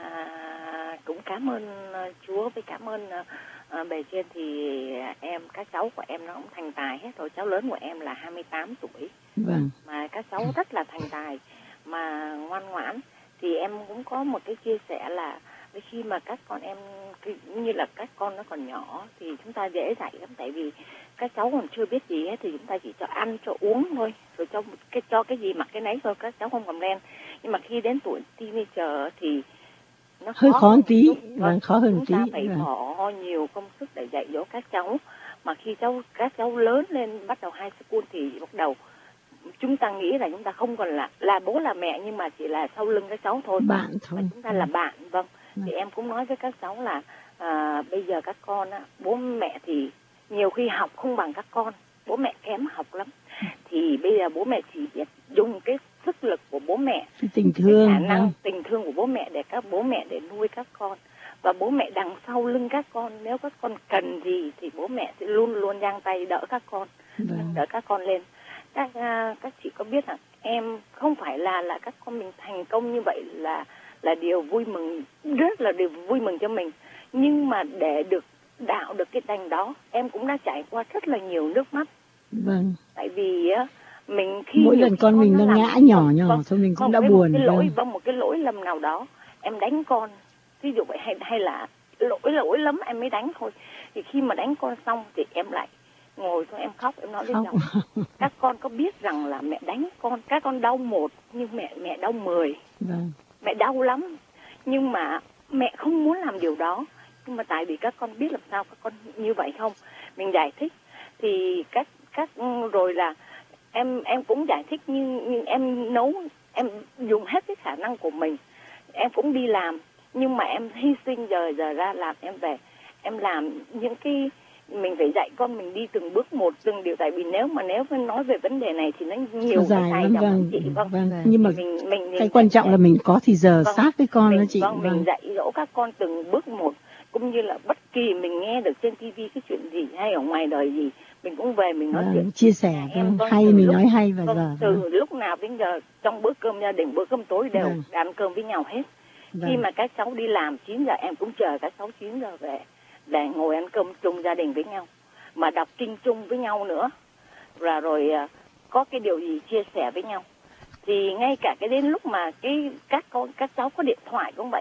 cũng cảm ơn Chúa với cảm ơn uh, bề trên thì em các cháu của em nó cũng thành tài hết rồi. Cháu lớn của em là hai mươi tám tuổi. Vâng. Mà các cháu rất là thành tài mà ngoan ngoãn. Thì em cũng có một cái chia sẻ là khi mà các con em như là các con nó còn nhỏ thì chúng ta dễ dạy lắm, tại vì các cháu còn chưa biết gì hết thì chúng ta chỉ cho ăn cho uống thôi, rồi cho cái cho cái gì mặc cái nấy thôi, các cháu không cầm len. Nhưng mà khi đến tuổi teenager thì nó hơi khó, khó một tí, vâng, khó hơn chúng tí. ta phải vâng. bỏ nhiều công sức để dạy dỗ các cháu. Mà khi cháu các cháu lớn lên bắt đầu high school thì bắt đầu chúng ta nghĩ là chúng ta không còn là là bố là mẹ nhưng mà chỉ là sau lưng các cháu thôi, bạn thôi, mà chúng ta là bạn. Vâng, vâng. Thì em cũng nói với các cháu là à, bây giờ các con á, bố mẹ thì nhiều khi học không bằng các con, bố mẹ kém học lắm, thì bây giờ bố mẹ chỉ biết dùng cái sức lực của bố mẹ, tình thương, khả năng vâng. tình thương của bố mẹ để các bố mẹ để nuôi các con, và bố mẹ đằng sau lưng các con, nếu các con cần gì thì bố mẹ sẽ luôn luôn giang tay đỡ các con, vâng. đỡ các con lên. Các uh, các chị có biết rằng em không phải là là các con mình thành công như vậy là là điều vui mừng, rất là điều vui mừng cho mình, nhưng mà để được đạo được cái đành đó em cũng đã trải qua rất là nhiều nước mắt. Vâng. Tại vì uh, mình khi mỗi lần con mình nó ngã nhỏ nhỏ vâng, thôi mình cũng đã buồn. Một cái lỗi vâng một cái lỗi lầm nào đó em đánh con, ví dụ vậy, hay hay là lỗi lỗi lắm em mới đánh thôi, thì khi mà đánh con xong thì em lại ngồi thôi em khóc, em nói với chồng các con có biết rằng là mẹ đánh con, các con đau một nhưng mẹ mẹ đau mười. Vâng. Mẹ đau lắm nhưng mà mẹ không muốn làm điều đó, nhưng mà tại vì các con biết làm sao các con như vậy không, mình giải thích thì các các rồi là em em cũng giải thích, nhưng nhưng em nấu em dùng hết cái khả năng của mình, em cũng đi làm nhưng mà em hy sinh giờ giờ ra làm, em về em làm những cái mình phải dạy con mình đi từng bước một, từng điều, tại vì nếu mà nếu mà nói về vấn đề này thì nó nhiều dài cái lắm. Vâng, chị vâng. vâng. Nhưng mà mình, mình, mình cái quan trọng là mình có thì giờ vâng. sát với con mình, đó chị. Vâng, vâng. mình dạy dỗ các con từng bước một, cũng như là bất kỳ mình nghe được trên tivi cái chuyện gì hay ở ngoài đời gì mình cũng về mình nói vâng, chuyện chia sẻ em vâng, hay mình lúc, nói hay và vâng, giờ từ vâng. lúc nào đến giờ trong bữa cơm gia đình, bữa cơm tối đều vâng. ăn cơm với nhau hết. Vâng. Khi mà các cháu đi làm chín giờ em cũng chờ các cháu chín giờ về để ngồi ăn cơm chung gia đình với nhau, mà đọc kinh chung với nhau nữa, và rồi có cái điều gì chia sẻ với nhau. Thì ngay cả cái đến lúc mà cái các con các cháu có điện thoại cũng vậy,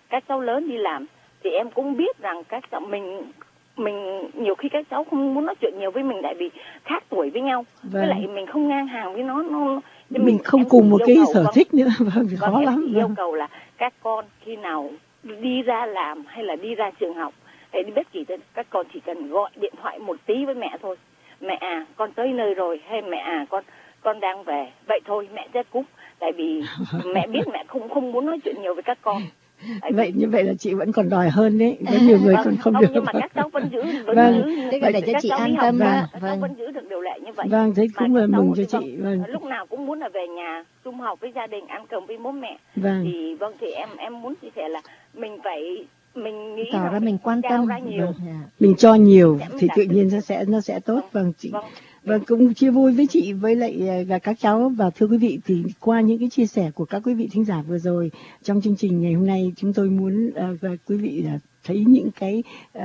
các cháu lớn đi làm thì em cũng biết rằng các cháu mình mình nhiều khi các cháu không muốn nói chuyện nhiều với mình tại vì khác tuổi với nhau, vâng. với lại mình không ngang hàng với nó, nó mình, mình không cùng một cái sở vâng, thích nữa, vâng, thì vâng, khó em lắm. Vâng. Yêu cầu là các con khi nào đi ra làm hay là đi ra trường học hay đi bất kỳ thế, các con chỉ cần gọi điện thoại một tí với mẹ thôi. Mẹ à, con tới nơi rồi, hay mẹ à, con con đang về. Vậy thôi, mẹ sẽ cúp. Tại vì mẹ biết mẹ không không muốn nói chuyện nhiều với các con. Tại vậy vì... như vậy là chị vẫn còn đòi hơn đấy, có nhiều người vâng, còn không, không được. Nhưng mà các cháu vẫn giữ, vẫn vâng. giữ như vậy để cho chị an tâm đó. Vâng. Các vâng. cháu vẫn giữ được điều lệ như vậy. Vâng, thế cũng là mừng cho chị. Vâng. Lúc nào cũng muốn là về nhà sum họp với gia đình, ăn cơm với bố mẹ. Vâng. Thì vâng thì em em muốn chia sẻ là mình phải mình nghĩ tỏ ra mình quan tâm ra nhiều. Vâng. Mình cho nhiều thì tự nhiên nó sẽ nó sẽ tốt. Vâng, vâng chị. Vâng. Vâng, cũng chia vui với chị với lại và các cháu. Và thưa quý vị, thì qua những cái chia sẻ của các quý vị thính giả vừa rồi trong chương trình ngày hôm nay, chúng tôi muốn uh, quý vị uh, thấy những cái uh,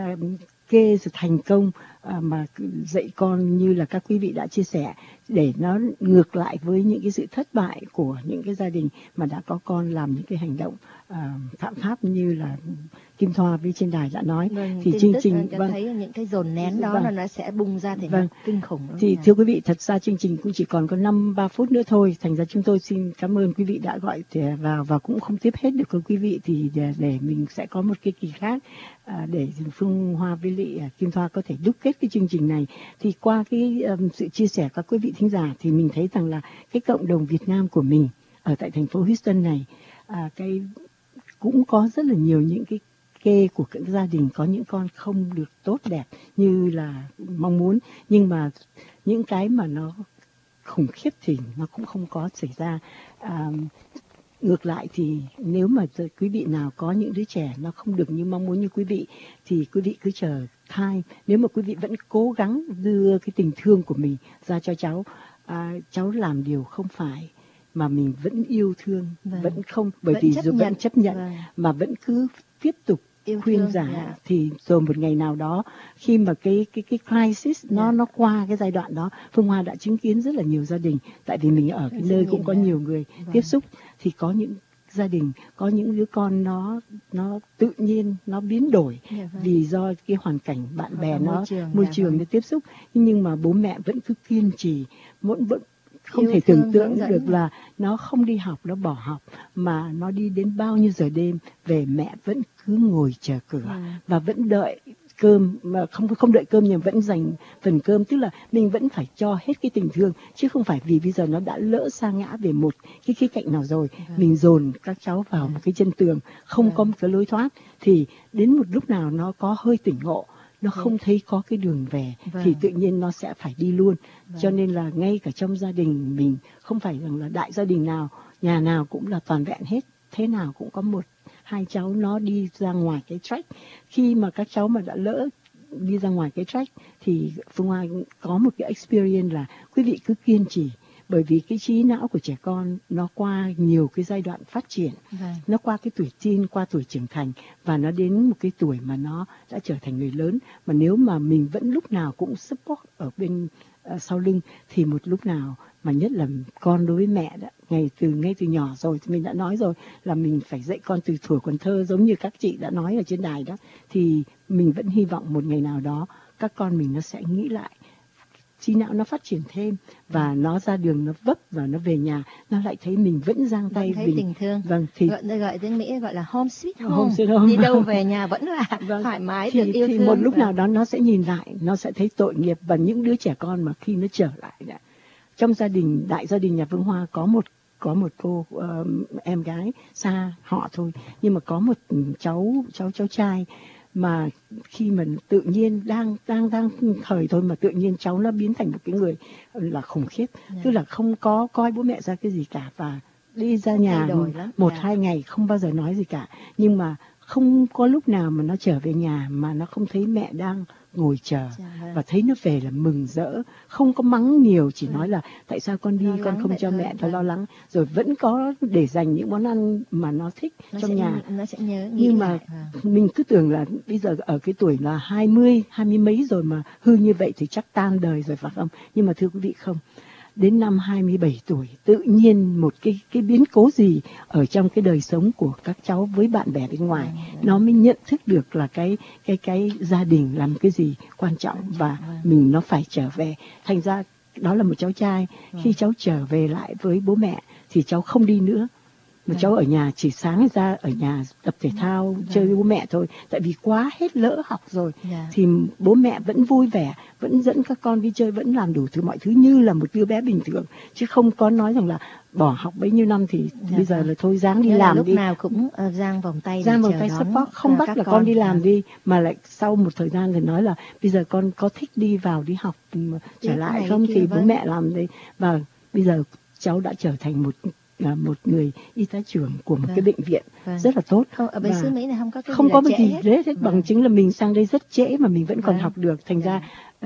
kê sự thành công uh, mà dạy con như là các quý vị đã chia sẻ, để nó ngược lại với những cái sự thất bại của những cái gia đình mà đã có con làm những cái hành động uh, phạm pháp như là Kim Thoa với trên đài đã nói. Vâng, thì chương trình cho vâng, thấy những cái dồn nén đó vâng, là nó sẽ bung ra thì vâng, nó kinh khủng. Thì thưa quý vị, thật ra chương trình cũng chỉ còn có năm ba phút nữa thôi, thành ra chúng tôi xin cảm ơn quý vị đã gọi vào và cũng không tiếp hết được với quý vị, thì để, để mình sẽ có một cái kỳ khác à, để Phương Hoa với lại Kim Thoa có thể đúc kết cái chương trình này. Thì qua cái um, sự chia sẻ các quý vị thính giả thì mình thấy rằng là cái cộng đồng Việt Nam của mình ở tại thành phố Houston này à, cái cũng có rất là nhiều những cái kê của các gia đình có những con không được tốt đẹp như là mong muốn, nhưng mà những cái mà nó khủng khiếp thì nó cũng không có xảy ra. À, ngược lại thì nếu mà quý vị nào có những đứa trẻ nó không được như mong muốn như quý vị thì quý vị cứ chờ thai. Nếu mà quý vị vẫn cố gắng đưa cái tình thương của mình ra cho cháu, à, cháu làm điều không phải mà mình vẫn yêu thương, vâng. vẫn không bởi vẫn vì dù nhận. vẫn chấp nhận, vâng. mà vẫn cứ tiếp tục yêu khuyên thương, giải yeah. thì rồi một ngày nào đó khi mà cái cái cái crisis nó yeah. nó qua cái giai đoạn đó, Phương Hoa đã chứng kiến rất là nhiều gia đình, tại vì mình ở cái Rất nơi cũng có nhiều người vâng. tiếp xúc, thì có những gia đình có những đứa con nó nó tự nhiên nó biến đổi yeah, vâng. vì do cái hoàn cảnh bạn Hoặc bè nó môi trường, môi trường vâng. nó tiếp xúc, nhưng mà bố mẹ vẫn cứ kiên trì, vẫn vẫn không Yêu thể tưởng tượng được dẫn. là nó không đi học, nó bỏ học mà nó đi đến bao nhiêu giờ đêm về, mẹ vẫn cứ ngồi chờ cửa à. và vẫn đợi cơm, mà không không đợi cơm nhưng vẫn dành phần cơm, tức là mình vẫn phải cho hết cái tình thương, chứ không phải vì bây giờ nó đã lỡ sa ngã về một cái khía cạnh nào rồi vâng. mình dồn các cháu vào vâng. một cái chân tường, không vâng. có một cái lối thoát, thì đến một lúc nào nó có hơi tỉnh ngộ, nó vâng. không thấy có cái đường về vâng. thì tự nhiên nó sẽ phải đi luôn. Vâng. Cho nên là ngay cả trong gia đình mình, không phải rằng là đại gia đình nào, nhà nào cũng là toàn vẹn hết, thế nào cũng có một hai cháu nó đi ra ngoài cái track. Khi mà các cháu mà đã lỡ đi ra ngoài cái track thì Phương Hoa có một cái experience là quý vị cứ kiên trì, bởi vì cái trí não của trẻ con nó qua nhiều cái giai đoạn phát triển, vâng. nó qua cái tuổi teen, qua tuổi trưởng thành, và nó đến một cái tuổi mà nó đã trở thành người lớn. Mà nếu mà mình vẫn lúc nào cũng support ở bên uh, sau lưng thì một lúc nào, mà nhất là con đối với mẹ đó, ngày từ ngay từ nhỏ rồi thì mình đã nói rồi là mình phải dạy con từ thuở còn thơ, giống như các chị đã nói ở trên đài đó, thì mình vẫn hy vọng một ngày nào đó các con mình nó sẽ nghĩ lại, trí não nó phát triển thêm và nó ra đường, nó vấp và nó về nhà, nó lại thấy mình vẫn giang tay, vẫn thấy mình tình thương. Vâng, thì gọi gọi tiếng Mỹ gọi là home sweet home, home sweet home. đi đâu về nhà vẫn là vâng. thoải mái, thì, được yêu thì thương. một lúc và... nào đó nó sẽ nhìn lại, nó sẽ thấy tội nghiệp. Và những đứa trẻ con mà khi nó trở lại đã, trong gia đình, đại gia đình nhà Phương Hoa có một có một cô uh, em gái xa họ thôi, nhưng mà có một cháu cháu cháu trai mà khi mà tự nhiên đang đang đang thời thôi mà tự nhiên cháu nó biến thành một cái người là khủng khiếp, yeah. tức là không có coi bố mẹ ra cái gì cả, và đi ra nhà một yeah. hai ngày không bao giờ nói gì cả, nhưng mà không có lúc nào mà nó trở về nhà mà nó không thấy mẹ đang ngồi chờ, và thấy nó về là mừng rỡ, không có mắng nhiều, chỉ nói là tại sao con đi, con không cho mẹ, nó lo lắng, rồi vẫn có để dành những món ăn mà nó thích nó trong sẽ, nhà. Nó sẽ nhớ, nhưng mà à. mình cứ tưởng là bây giờ ở cái tuổi là hai mươi, hai mươi mấy rồi mà hư như vậy thì chắc tan đời rồi phải không? Nhưng mà thưa quý vị không, đến năm hai mươi bảy tuổi tự nhiên một cái cái biến cố gì ở trong cái đời sống của các cháu với bạn bè bên ngoài, nó mới nhận thức được là cái cái cái gia đình làm cái gì quan trọng và mình nó phải trở về. Thành ra đó là một cháu trai, khi cháu trở về lại với bố mẹ thì cháu không đi nữa. Mà cháu ở nhà chỉ sáng ra ở nhà tập thể thao, chơi với bố mẹ thôi. Tại vì quá hết lỡ học rồi. Thì bố mẹ vẫn vui vẻ, vẫn dẫn các con đi chơi, vẫn làm đủ thứ mọi thứ như là một đứa bé bình thường. Chứ không có nói rằng là bỏ học bấy nhiêu năm thì dạ, bây giờ là thôi Giang đi làm lúc đi. Lúc nào cũng uh, Giang vòng tay Giang vòng tay support, không bắt là con, con đi làm đi. Mà lại sau một thời gian thì nói là bây giờ con có thích đi vào đi học trở Đấy, lại không thì bố mẹ làm đi. Và bây giờ cháu đã trở thành một là một người y tá trưởng của một vâng. cái bệnh viện vâng. rất là tốt. Không, ở bên xứ Mỹ này không có cái không gì có trễ gì hết. hết, hết. Bằng vâng. chứng là mình sang đây rất trễ mà mình vẫn còn vâng. học được. Thành vâng. ra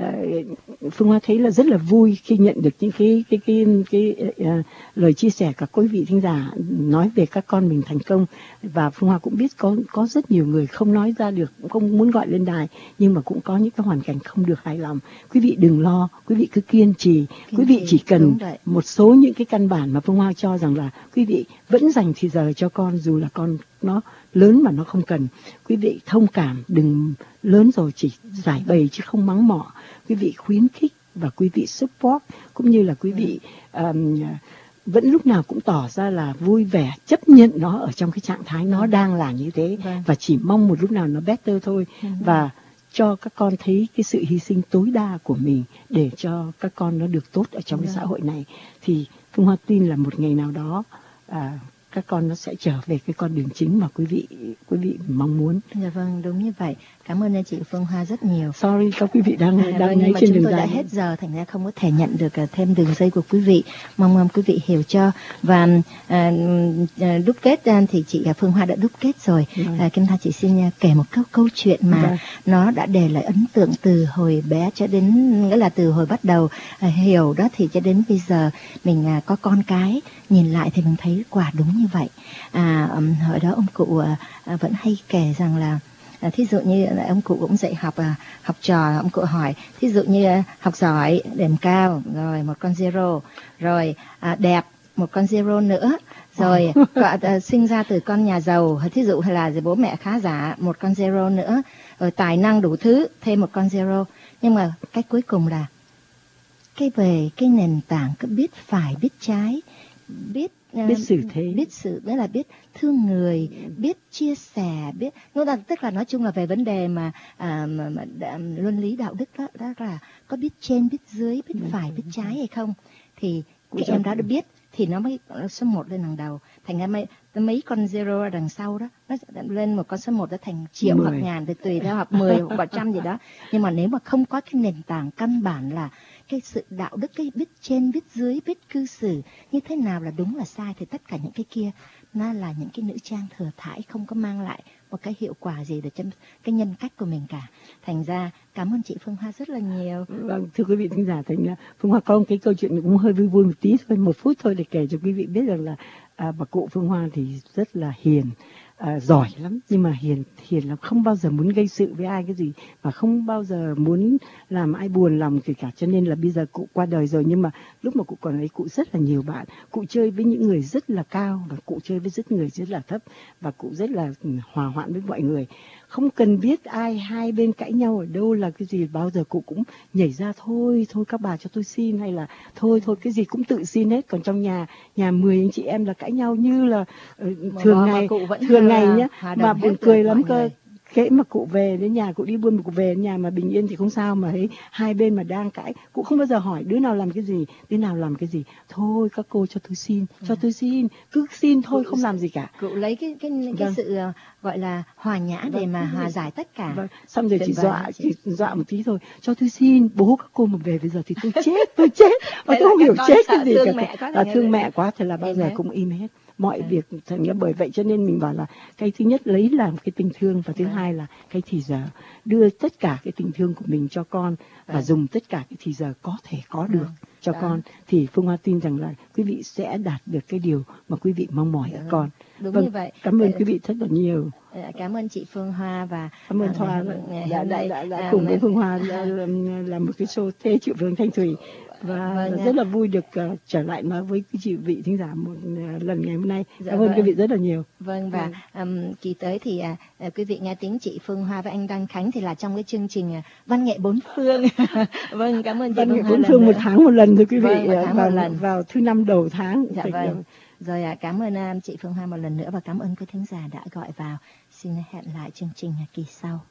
uh, Phương Hoa thấy là rất là vui khi nhận được những cái cái cái cái, cái uh, lời chia sẻ của quý vị thính giả nói về các con mình thành công. Và Phương Hoa cũng biết có có rất nhiều người không nói ra được, cũng không muốn gọi lên đài, nhưng mà cũng có những cái hoàn cảnh không được hài lòng. Quý vị đừng lo, quý vị cứ kiên trì. Kiên quý vị chỉ cần một số những cái căn bản mà Phương Hoa cho rằng là quý vị vẫn dành thì giờ cho con, dù là con nó lớn mà nó không cần. Quý vị thông cảm, đừng lớn rồi chỉ giải bày chứ không mắng mỏ. Quý vị khuyến khích và quý vị support, cũng như là quý vị um, vẫn lúc nào cũng tỏ ra là vui vẻ, chấp nhận nó ở trong cái trạng thái nó đang là như thế, và chỉ mong một lúc nào nó better thôi. Và cho các con thấy cái sự hy sinh tối đa của mình để cho các con nó được tốt ở trong cái xã hội này. Thì Phương Hoa tin là một ngày nào đó à, các con nó sẽ trở về cái con đường chính mà quý vị quý vị mong muốn. Dạ vâng, đúng như vậy. Cảm ơn chị Phương Hoa rất nhiều. Sorry các quý vị đang à, đang vâng, ngay trên đường dài. Chúng tôi đã hết giờ, thành ra không có thể nhận được thêm đường dây của quý vị. Mong mong quý vị hiểu cho. Và à, đúc kết thì chị Phương Hoa đã đúc kết rồi. À, Kim Tha chỉ xin kể một câu câu chuyện mà vâng. nó đã để lại ấn tượng từ hồi bé cho đến, nghĩa là từ hồi bắt đầu à, hiểu đó thì cho đến bây giờ mình à, có con cái, nhìn lại thì mình thấy quả đúng như vậy. À, hồi đó ông cụ à, vẫn hay kể rằng là à, thí dụ như ông cụ cũng dạy học à, học trò, ông cụ hỏi thí dụ như à, học giỏi điểm cao rồi một con zero, rồi à, đẹp một con zero nữa, rồi à, à, sinh ra từ con nhà giàu, thí dụ hay là bố mẹ khá giả, một con zero nữa, rồi tài năng đủ thứ thêm một con zero. Nhưng mà cái cuối cùng là cái về cái nền tảng cứ biết phải biết trái, biết biết xử thế, biết sự đó là biết thương người, biết chia sẻ, biết nó là tức là nói chung là về vấn đề mà, à, mà, mà đà, luân lý đạo đức đó, đó là có biết trên biết dưới, biết phải biết trái hay không, thì các em đã được biết thì nó mới số một lên hàng đầu. Thành ra mấy, mấy con zero đằng sau đó nó lên một con số một, nó thành triệu hoặc ngàn thì tùy theo, hoặc mười hoặc trăm gì đó. Nhưng mà nếu mà không có cái nền tảng căn bản là cái sự đạo đức, cái biết trên biết dưới, biết cư xử như thế nào là đúng là sai, thì tất cả những cái kia nó là những cái nữ trang thừa thãi, không có mang lại một cái hiệu quả gì để cho cái nhân cách của mình cả. Thành ra cảm ơn chị Phương Hoa rất là nhiều. Vâng, thưa quý vị thính giả, thành ra Phương Hoa có một cái câu chuyện cũng hơi vui vui một tí thôi, một phút thôi để kể cho quý vị biết rằng là à, bà cụ Phương Hoa thì rất là hiền. À, giỏi lắm, nhưng mà hiền hiền là không bao giờ muốn gây sự với ai cái gì, và không bao giờ muốn làm ai buồn lòng kể cả. Cho nên là bây giờ cụ qua đời rồi, nhưng mà lúc mà cụ còn ấy cụ rất là nhiều bạn, cụ chơi với những người rất là cao và cụ chơi với rất người rất là thấp, và cụ rất là hòa hoãn với mọi người, không cần biết ai hai bên cãi nhau ở đâu là cái gì, bao giờ cụ cũng nhảy ra thôi thôi các bà cho tôi xin, hay là thôi thôi cái gì cũng tự xin hết. Còn trong nhà nhà mười anh chị em là cãi nhau như là uh, thường ngày thường ngày nhá, mà buồn cười lắm cơ. Kể mà cụ về đến nhà, cụ đi buôn mà cụ về đến nhà mà bình yên thì không sao, mà thấy hai bên mà đang cãi, cụ không bao giờ hỏi đứa nào làm cái gì, đứa nào làm cái gì. Thôi các cô cho tôi xin, cho tôi xin, cứ xin thôi, cụ không làm gì cả. Cụ lấy cái cái cái vâng. sự uh, gọi là hòa nhã để vâng. mà hòa giải tất cả. Vâng. Xong rồi chỉ dọa, chỉ dọa một tí thôi, cho tôi xin, bố các cô mà về bây giờ thì tôi chết, tôi chết, và tôi không hiểu chết cái gì cả. Và thương mẹ quá thì là bao giờ cũng im hết mọi việc. Thành ra bởi vậy cho nên mình bảo là cái thứ nhất lấy làm cái tình thương, và thứ à. hai là cái thì giờ đưa tất cả cái tình thương của mình cho con, và à. dùng tất cả cái thì giờ có thể có được à. cho à. con, thì Phương Hoa tin rằng là quý vị sẽ đạt được cái điều mà quý vị mong mỏi ở con. Đúng vâng, như vậy. Cảm ơn à. quý vị rất là nhiều. Cảm ơn chị Phương Hoa, và cảm ơn Thoa đã, đã, đã, đã, đã cùng với Phương Hoa làm một cái show Thế Triệu Vương Thanh Thủy. và Vâng, rất là vui được uh, trở lại nói với chị vị thính giả một uh, lần ngày hôm nay. Dạ Cảm ơn vâng. quý vị rất là nhiều. Vâng, và um, kỳ tới thì à, à, quý vị nghe tiếng chị Phương Hoa và anh Đăng Khánh thì là trong cái chương trình à, văn nghệ bốn phương. Vâng, cảm ơn chị Văn Phương nghệ Hoa bốn lần phương một nữa. tháng một lần thôi quý vị. Vâng, một tháng vào, một lần. vào thứ năm đầu tháng. Dạ Phải- vâng. Rồi à, cảm ơn à, chị Phương Hoa một lần nữa và cảm ơn quý thính giả đã gọi vào. Xin hẹn lại chương trình à, kỳ sau.